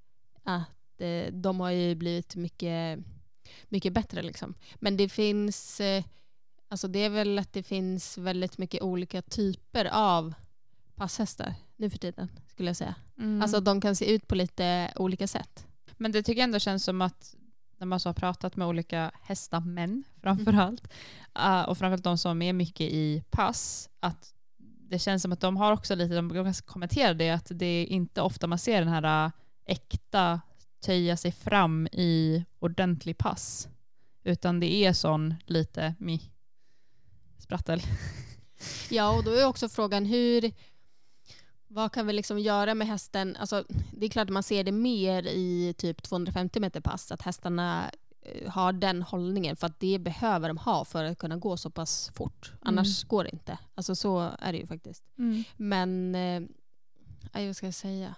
Att eh, de har ju blivit mycket mycket bättre liksom. Men det finns eh, alltså det är väl att det finns väldigt mycket olika typer av passhästar nu för tiden, skulle jag säga. Mm. Alltså de kan se ut på lite olika sätt. Men det tycker jag ändå känns som att när man så har pratat med olika hästamän framförallt, mm. uh, och framförallt de som är mycket i pass, att det känns som att de har också lite, de kommenterar det, att det är inte ofta man ser den här uh, äkta töja sig fram i ordentlig pass, utan det är sån lite mi sprattel. Ja, och då är också frågan hur, vad kan vi liksom göra med hästen? Alltså, det är klart att man ser det mer i typ tvåhundrafemtio meter pass, att hästarna har den hållningen för att det behöver de ha för att kunna gå så pass fort. Annars mm. går det inte. Alltså så är det ju faktiskt. Mm. Men, eh, vad ska jag säga?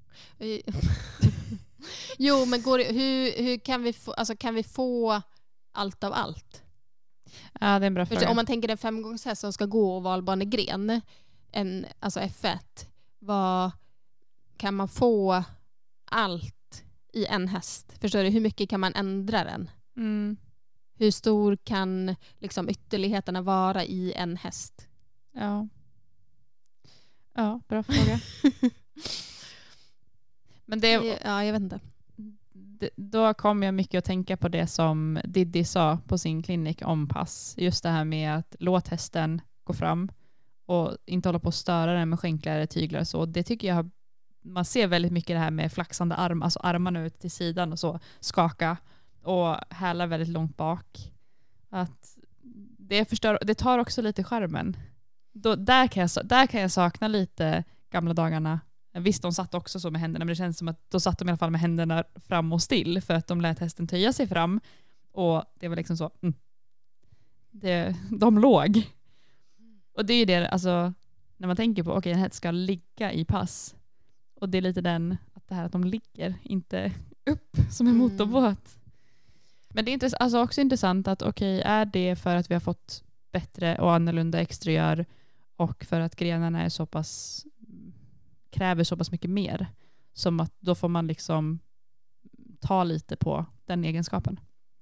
Jo, men går det, hur, hur kan vi få, alltså kan vi få allt av allt? Ja, det är en bra fråga. Om man tänker en femgångshäst som ska gå ovalbanegren, en, alltså F ett, vad kan man få allt i en häst? Förstår du? Hur mycket kan man ändra den? Mm. Hur stor kan liksom ytterligheterna vara i en häst? Ja. Ja, bra fråga. Men det, ja, jag vet inte. Det, då kom jag mycket att tänka på det som Diddy sa på sin klinik om pass. Just det här med att låt hästen gå fram och inte hålla på att störa den med skänklar, tyglar och så. Det tycker jag, man ser väldigt mycket det här med flaxande arm, alltså armarna ut till sidan och så, skaka och häla väldigt långt bak. Att det, förstör, det tar också lite skärmen. Då, där, kan jag, där kan jag sakna lite gamla dagarna. Visst, de satt också så med händerna, men det känns som att då satt de i alla fall med händerna fram och still för att de lät hästen töja sig fram. Och det var liksom så, mm. det, de låg. Och det är ju det, alltså, när man tänker på, okej, okay, en häst ska ligga i pass. Och det är lite den, att det här att de ligger, inte upp som en motorbåt. Mm. Men det är inte, alltså också intressant att, okej, okay, är det för att vi har fått bättre och annorlunda exteriör och för att grenarna är så pass, kräver så pass mycket mer, som att då får man liksom ta lite på den egenskapen.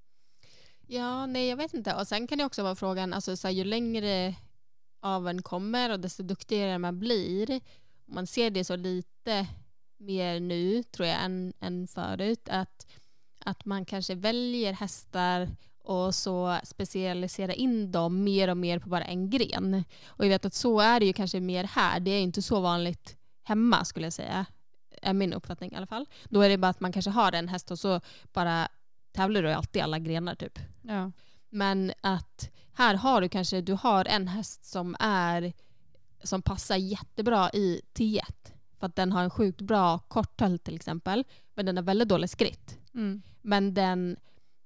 Ja, nej, jag vet inte. Och sen kan det också vara frågan, alltså så här, ju längre aveln kommer och desto duktigare man blir, man ser det så lite mer nu, tror jag, än, än förut, att, att man kanske väljer hästar och så specialisera in dem mer och mer på bara en gren. Och jag vet att så är det ju kanske mer här. Det är inte så vanligt hemma, skulle jag säga. Är min uppfattning i alla fall. Då är det bara att man kanske har en häst och så bara tävlar du alltid alla grenar typ. Ja. Men att här har du kanske, du har en häst som är som passar jättebra i T ett. För att den har en sjukt bra korthåll till exempel. Men den har väldigt dålig skritt. Mm. Men den,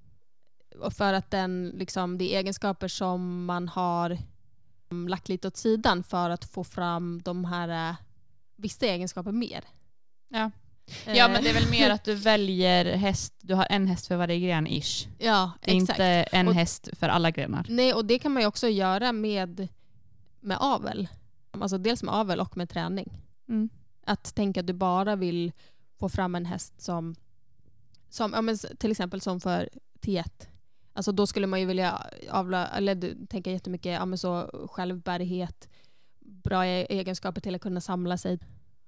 för att den liksom, det är egenskaper som man har lagt lite åt sidan för att få fram de här vissa egenskaper mer. Ja. Ja, men det är väl mer att du väljer häst, du har en häst för varje gren ish. Ja, exakt. Inte en och, häst för alla grenar. Nej, och det kan man ju också göra med, med avel. Alltså dels med avel och med träning. Mm. Att tänka att du bara vill få fram en häst som, som ja, men till exempel som för T ett. Alltså då skulle man ju vilja avla, eller tänka jättemycket ja, men så självbärighet, bra egenskaper till att kunna samla sig.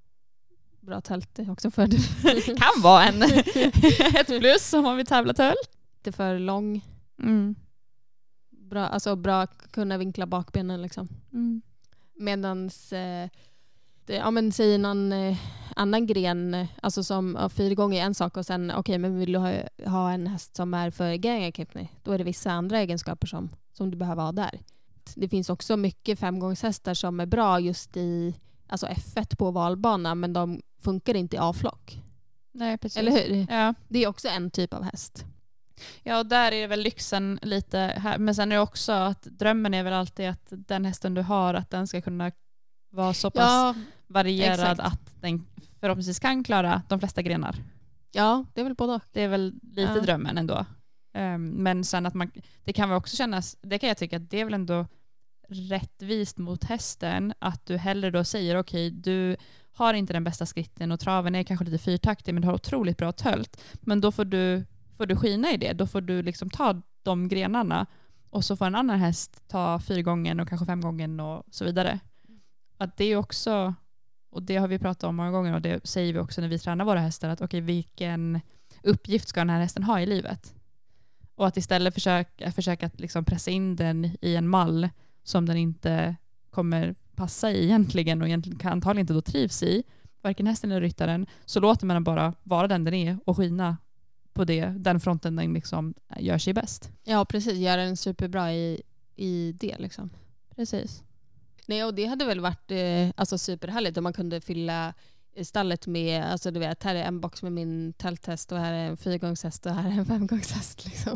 Bra tält också för det. Kan vara en ett plus om man vill tävla tält. Inte för lång. Mm. Bra, alltså bra kunna vinkla bakbenen liksom. Mm. Medans eh, det, ja men säger någon eh, annan gren, alltså som ja, fyra gånger en sak och sen okej okay, men vill du ha, ha en häst som är för Gängakipny, då är det vissa andra egenskaper som, som du behöver ha där. Det finns också mycket femgångshästar som är bra just i alltså F ett på valbana, men de funkar inte i A-flock. Nej, precis. Eller hur? Ja. Det är också en typ av häst. Ja, och där är det väl lyxen lite här. Men sen är det också att drömmen är väl alltid att den hästen du har, att den ska kunna vara så pass ja, varierad exakt. Att den förhoppningsvis kan klara de flesta grenar. Ja, det är väl både. Det är väl lite ja. drömmen ändå. Um, men sen att man, det kan väl också kännas, det kan jag tycka att det är väl ändå rättvist mot hästen att du hellre då säger okej, okay, du har inte den bästa skritten och traven är kanske lite fyrtaktig men du har otroligt bra tölt, men då får du, får du skina i det, då får du liksom ta de grenarna och så får en annan häst ta fyra gången och kanske fem gången och så vidare. Att det är också, och det har vi pratat om många gånger och det säger vi också när vi tränar våra hästar, att okej, okay, vilken uppgift ska den här hästen ha i livet? Och att istället försöka, försöka att liksom pressa in den i en mall som den inte kommer passa i egentligen och egentligen kan antagligen inte då trivs i, varken hästen eller ryttaren, så låter man den bara vara den den är och skina på det, den fronten den liksom gör sig bäst. Ja, precis. Gör den superbra i, i det liksom. Precis. Nej, och det hade väl varit eh, alltså superhärligt om man kunde fylla stallet med, alltså du vet, här är en box med min tälthäst och här är en fyrgångshäst och här är en femgångshäst liksom.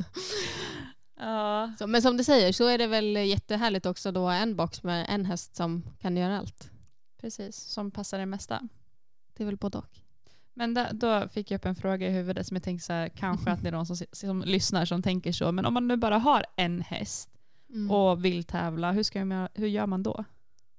Ja. Så, men som du säger så är det väl jättehärligt också då en box med en häst som kan göra allt. Precis, som passar det mesta. Det är väl både och. Men då, då fick jag upp en fråga i huvudet som jag tänkte så här, kanske att det är någon som, som lyssnar som tänker så. Men om man nu bara har en häst Mm. och vill tävla, hur, ska man, hur gör man då?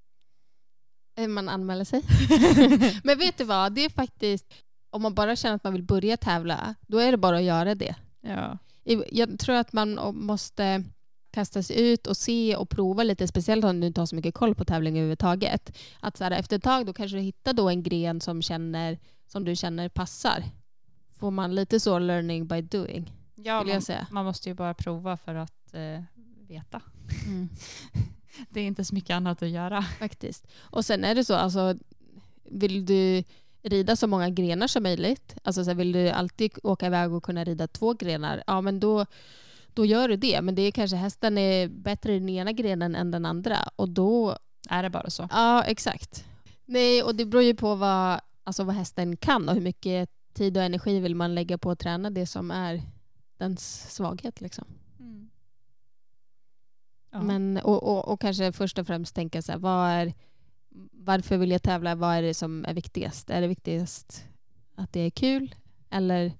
Man anmäler sig. Men vet du vad, det är faktiskt, om man bara känner att man vill börja tävla, då är det bara att göra det. Ja. Jag tror att man måste kasta sig ut och se och prova lite, speciellt om du inte har så mycket koll på tävling överhuvudtaget. Att så här, efter ett tag då kanske du hittar då en gren som, känner, som du känner passar. Får man lite så learning by doing, Ja, vill man, jag säga. man måste ju bara prova för att eh, veta. Mm. Det är inte så mycket annat att göra. Faktiskt. Och sen är det så, alltså, vill du rida så många grenar som möjligt, alltså så här, vill du alltid åka iväg och kunna rida två grenar, ja men då, då gör du det. Men det är kanske hästen är bättre i den ena grenen än den andra. Och då... Är det bara så? Ja, exakt. Nej, och det beror ju på vad, alltså vad hästen kan och hur mycket tid och energi vill man lägga på att träna det som är dens svaghet liksom. Mm. Ja. Men, och, och, och kanske först och främst tänka så här, vad är, varför vill jag tävla? Vad är det som är viktigast? Är det viktigast att det är kul? Eller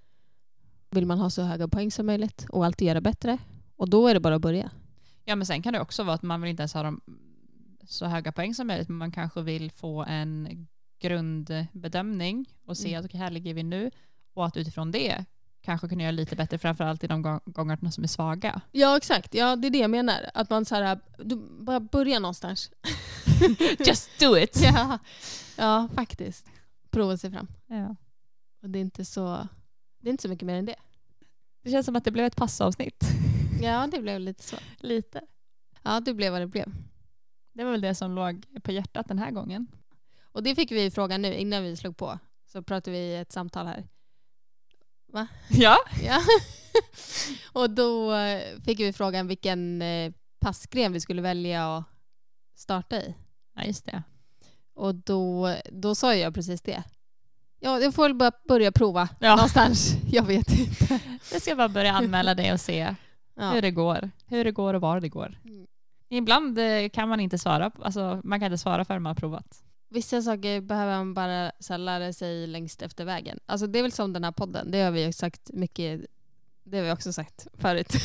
vill man ha så höga poäng som möjligt och alltid göra bättre? Och då är det bara att börja. Ja, men sen kan det också vara att man vill inte ens ha de så höga poäng som möjligt, men man kanske vill få en grundbedömning och se Mm. att okej, här ligger vi nu, och att utifrån det kanske kunna göra lite bättre, framförallt i de gång- gångerna som är svaga. Ja, exakt. Ja, det är det jag menar. Att man så här, du bara börja någonstans. Just do it! Ja, ja, faktiskt. Prova sig fram. Ja. Och det är inte så, det är inte så mycket mer än det. Det känns som att det blev ett passavsnitt. Ja, det blev lite så. Lite. Ja, det blev vad det blev. Det var väl det som låg på hjärtat den här gången. Och det fick vi fråga nu innan vi slog på. Så pratade vi i ett samtal här. Va? Ja. Ja. Och då eh, fick vi frågan vilken eh, passgren vi skulle välja att starta i. Ja, just det. Och då, då sa jag precis det. Ja, jag får väl bara börja prova Ja. någonstans. Jag vet inte. Jag ska bara börja anmäla det och se Ja. hur det går. Hur det går och var det går. Mm. Ibland eh, kan man inte svara. Alltså, man kan inte svara förrän man har provat. Vissa saker behöver man bara så här, lära sig längst efter vägen. Alltså det är väl som den här podden. Det har vi ju sagt mycket. Det har vi också sagt förut.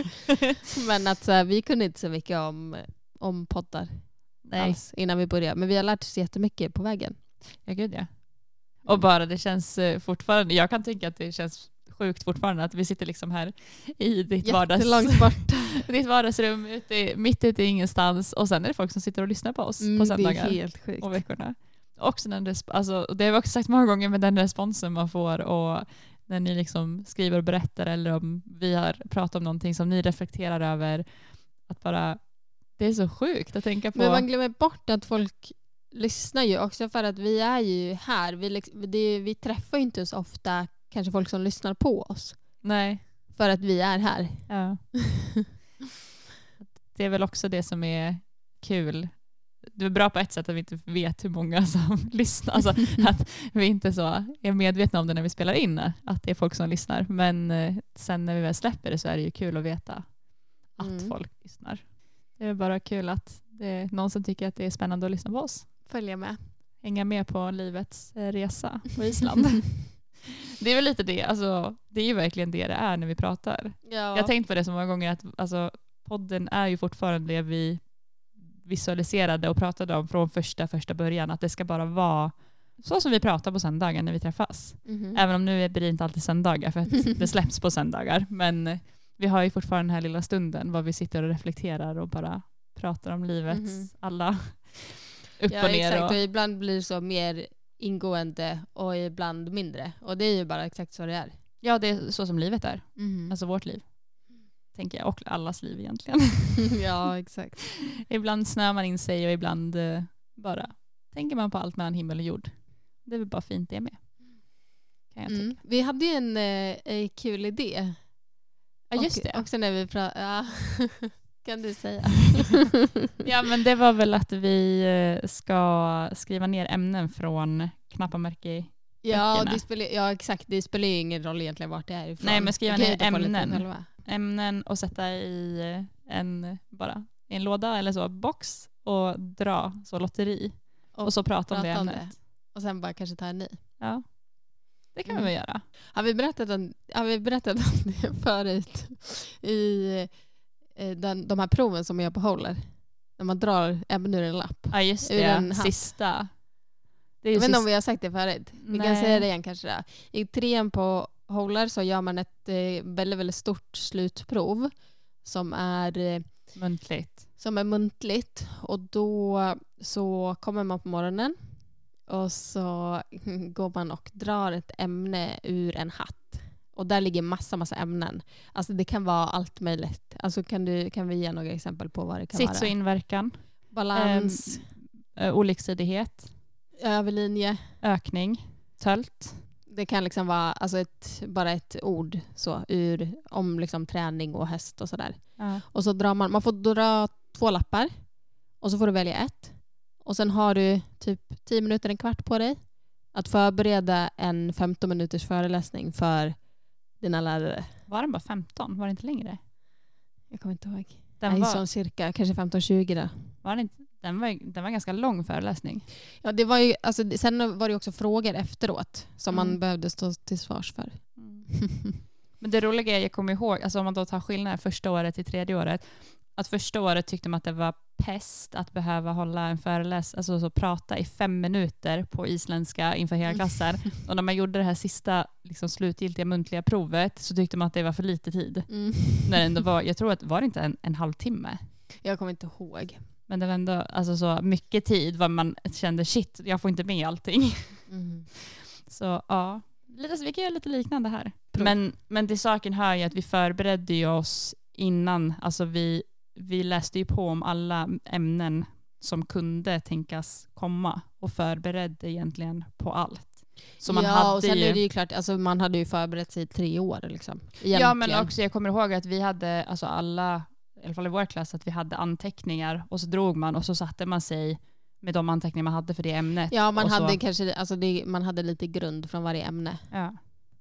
Men att så här, vi kunde inte så mycket om, om poddar Nej. alls innan vi började. Men vi har lärt oss jättemycket på vägen. Ja, gud ja. Och bara det känns eh, fortfarande, jag kan tänka att det känns sjukt fortfarande att vi sitter liksom här i ditt, vardags, Jättelångt bort. ditt vardagsrum ute, i- mitt ute i ingenstans, och sen är det folk som sitter och lyssnar på oss på Mm, det är söndagar helt sjukt. och veckorna. Också den resp- alltså, och det har vi också sagt många gånger, med den responsen man får, och när ni liksom skriver och berättar, eller om vi har pratat om någonting som ni reflekterar över, att bara, det är så sjukt att tänka på. Men man glömmer bort att folk lyssnar ju också, för att vi är ju här. Vi, liksom, det, vi träffar ju inte så ofta kanske folk som lyssnar på oss. Nej. För att vi är här. Ja. Det är väl också det som är kul. Det är bra på ett sätt att vi inte vet hur många som lyssnar. Alltså att vi inte så är medvetna om det när vi spelar in, att det är folk som lyssnar. Men eh, sen när vi väl släpper det så är det ju kul att veta att Mm. folk lyssnar. Det är bara kul att det är någon som tycker att det är spännande att lyssna på oss. Följa med. Hänga med på livets eh, resa på Island. Det är väl lite det. Alltså, det är ju verkligen det det är när vi pratar. Ja. Jag har tänkt på det så många gånger att alltså, podden är ju fortfarande det vi visualiserade och pratade om från första första början. Att det ska bara vara så som vi pratar på söndagar när vi träffas. Mhm. Även om nu är det inte alltid söndagar för att det släpps på söndagar. Men vi har ju fortfarande den här lilla stunden var vi sitter och reflekterar och bara pratar om livets Mhm. alla upp Ja, och ner. exakt. Och, Och ibland blir det så mer ingående och ibland mindre. Och det är ju bara exakt så det är. ja, det är så som livet är. Mhm. Alltså vårt liv. Tänker jag. Och allas liv egentligen. Ja, exakt. Ibland snör man in sig och ibland eh, bara tänker man på allt mellan himmel och jord. Det är väl bara fint det med. Kan jag tycka. Mm. Vi hade ju en eh, eh, kul idé. Ja, just och, det. Också när vi pratade. Ja. Kan du säga? Ja, men det var väl att vi ska skriva ner ämnen från knappamärke. Ja, det spelar, ja, exakt. Det spelar ju ingen roll egentligen vart det är ifrån. Nej, men skriva ner ämnen. Ämnen och sätta i en, bara, en låda eller så, box och dra så lotteri. Och, och så prata om det ämnet. Om det. Och sen bara kanske ta en ny. Ja, det kan mm. vi väl göra. Har vi berättat om, har vi berättat om det förut i den, de här proven som man gör på Håller? När man drar ämnen ur en lapp. Ja, just det. Sista. Det är jag vet inte sist... om vi har sagt det förut. Vi Nej. kan säga det igen kanske. Där. I trean på Håller så gör man ett eh, väldigt, väldigt stort slutprov som är eh, muntligt. Som är muntligt. Och då så kommer man på morgonen och så går man och drar ett ämne ur en hatt. Och där ligger massa, massa ämnen. Alltså det kan vara allt möjligt. Alltså kan, du, kan vi ge några exempel på vad det kan Sits vara? Sits och inverkan. Balans. Um, oliksidighet. Överlinje. Ökning. Tölt. Det kan liksom vara alltså ett, bara ett ord så, ur, om liksom träning och häst och sådär. Ja. Och så drar man, man får dra två lappar och så får du välja ett. Och sen har du typ tio minuter, en kvart på dig att förbereda en femton minuters föreläsning för dina lärare. Var den bara femton? Var det inte längre? Jag kommer inte ihåg. Den Nej, var sån cirka, kanske femton tjugo då. Var den, inte, den, var, den var en ganska lång föreläsning. Ja, det var ju, alltså, sen var det också frågor efteråt som mm. man behövde stå till svars för. Mm. Men det roliga är, jag kommer ihåg, alltså om man då tar skillnad första året till tredje året, att första året tyckte man att det var pest att behöva hålla en föreläsning, alltså så prata i fem minuter på isländska inför hela klassen. Och när man gjorde det här sista liksom, slutgiltiga muntliga provet så tyckte man att det var för lite tid. Mm. När det ändå var, jag tror att var det inte en, en halvtimme. Jag kommer inte ihåg. Men det var ändå alltså, så mycket tid var man kände shit, jag får inte med allting. Mm. Så ja, vi kan göra lite liknande här. Men, men till saken hör ju att vi förberedde ju oss innan, alltså vi Vi läste ju på om alla ämnen som kunde tänkas komma och förberedde egentligen på allt. Så man ja, hade och sen ju... är det ju klart, alltså man hade ju förberett sig i tre år liksom. Egentligen. Ja, men också jag kommer ihåg att vi hade, alltså alla, i alla fall i vår klass, att vi hade anteckningar och så drog man och så satte man sig med de anteckningar man hade för det ämnet. Ja, man hade så... kanske, alltså det, man hade lite grund från varje ämne. Ja.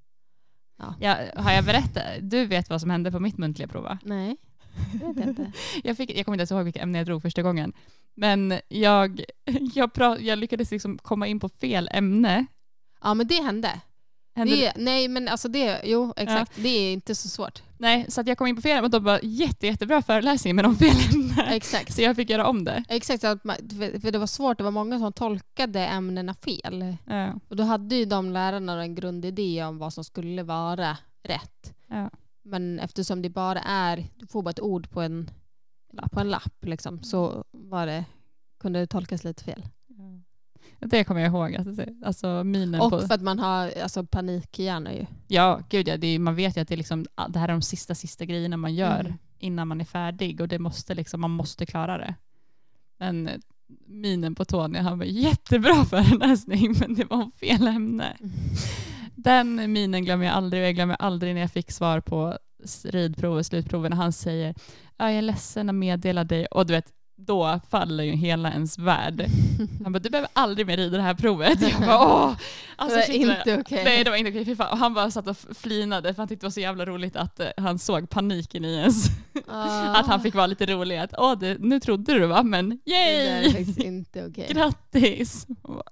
Ja. Ja, har jag berättat? Du vet vad som hände på mitt muntliga prova? Nej. Jag vet inte. jag, fick, jag kommer inte ens ihåg vilka ämnen jag drog första gången. Men jag, jag, pra, jag lyckades liksom komma in på fel ämne. Ja, men det hände. hände det, nej, men alltså det, jo, exakt. Ja. Det är inte så svårt. Nej, så att jag kom in på fel ämne och då var jätte, jättebra föreläsning med de fel ämnen. Exakt. Så jag fick göra om det. Exakt, så att man, för det var svårt. Det var många som tolkade ämnena fel. Ja. Och då hade ju de lärarna en grundidé om vad som skulle vara rätt. Ja. Men eftersom det bara är, du får bara ett ord på en lapp, på en lapp liksom, så var det, kunde det tolkas lite fel. Ja. Det kommer jag ihåg. Alltså, alltså minen och på... för att man har alltså, panikhjärna ju. Ja, gud ja. Det är, man vet ju att det, är liksom, det här är de sista, sista grejerna man gör mm. innan man är färdig. Och det måste liksom, man måste klara det. Men minen på Tony, han var jättebra föreläsning, men det var fel ämne. Mm. Den minen glömmer jag aldrig, och jag glömmer aldrig när jag fick svar på ridprovet, slutproven, när han säger ja, jag är ledsen att meddela dig, och du vet, då faller ju hela ens värld. Han bara, du behöver aldrig mer rida det här provet. Jag bara, åh! Alltså, det var shit, inte okej. Okay. Nej, det var inte okej. Okay. Och han bara satt och flinade, för han tyckte det var så jävla roligt att uh, han såg paniken i ens. Ah. Att han fick vara lite rolig. Att, åh, det, nu trodde du va? Men yay! Det är faktiskt inte okej. Okay. Grattis!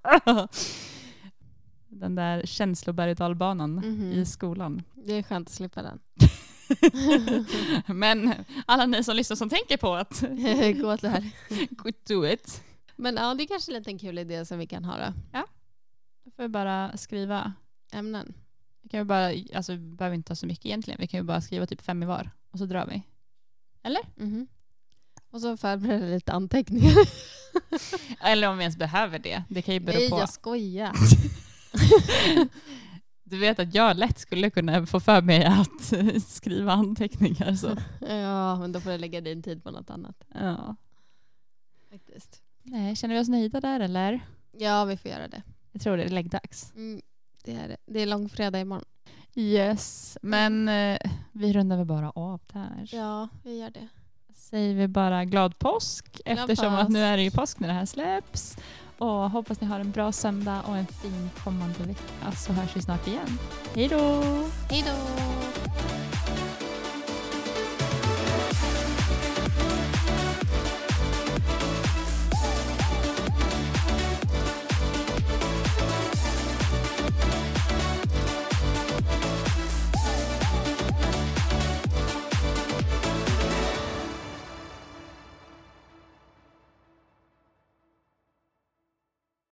Den där känsloberg- och dalbanan mm-hmm. i skolan. Det är skönt att slippa den. Men alla ni som lyssnar som tänker på att gå till här. Go do it. Men ja, det är kanske lite en kul idé som vi kan ha då. Ja. Då får vi bara skriva ämnen. Vi kan ju bara, alltså vi behöver inte ha så mycket egentligen. Vi kan ju bara skriva typ fem i var. Och så drar vi. Eller? Mm-hmm. Och så förbereda lite anteckningar. Eller om vi ens behöver det. Det kan ju bero Nej, på. Nej, jag skojar. Du vet att jag lätt skulle kunna få för mig att skriva anteckningar. Så. Ja, men då får du lägga din tid på något annat. Ja. Faktiskt. Nej, känner vi oss nöjda där eller? Ja, vi får göra det. Jag tror det är läggdags. Mm, det är det. Det är långfredag imorgon. Yes, men eh, vi rundar väl bara av där. Ja, vi gör det. säger vi bara glad påsk. Glad eftersom påsk. att nu är det ju påsk när det här släpps. Och hoppas ni har en bra söndag och en fin kommande vecka. Så hörs vi snart igen. Hej då! Hej då!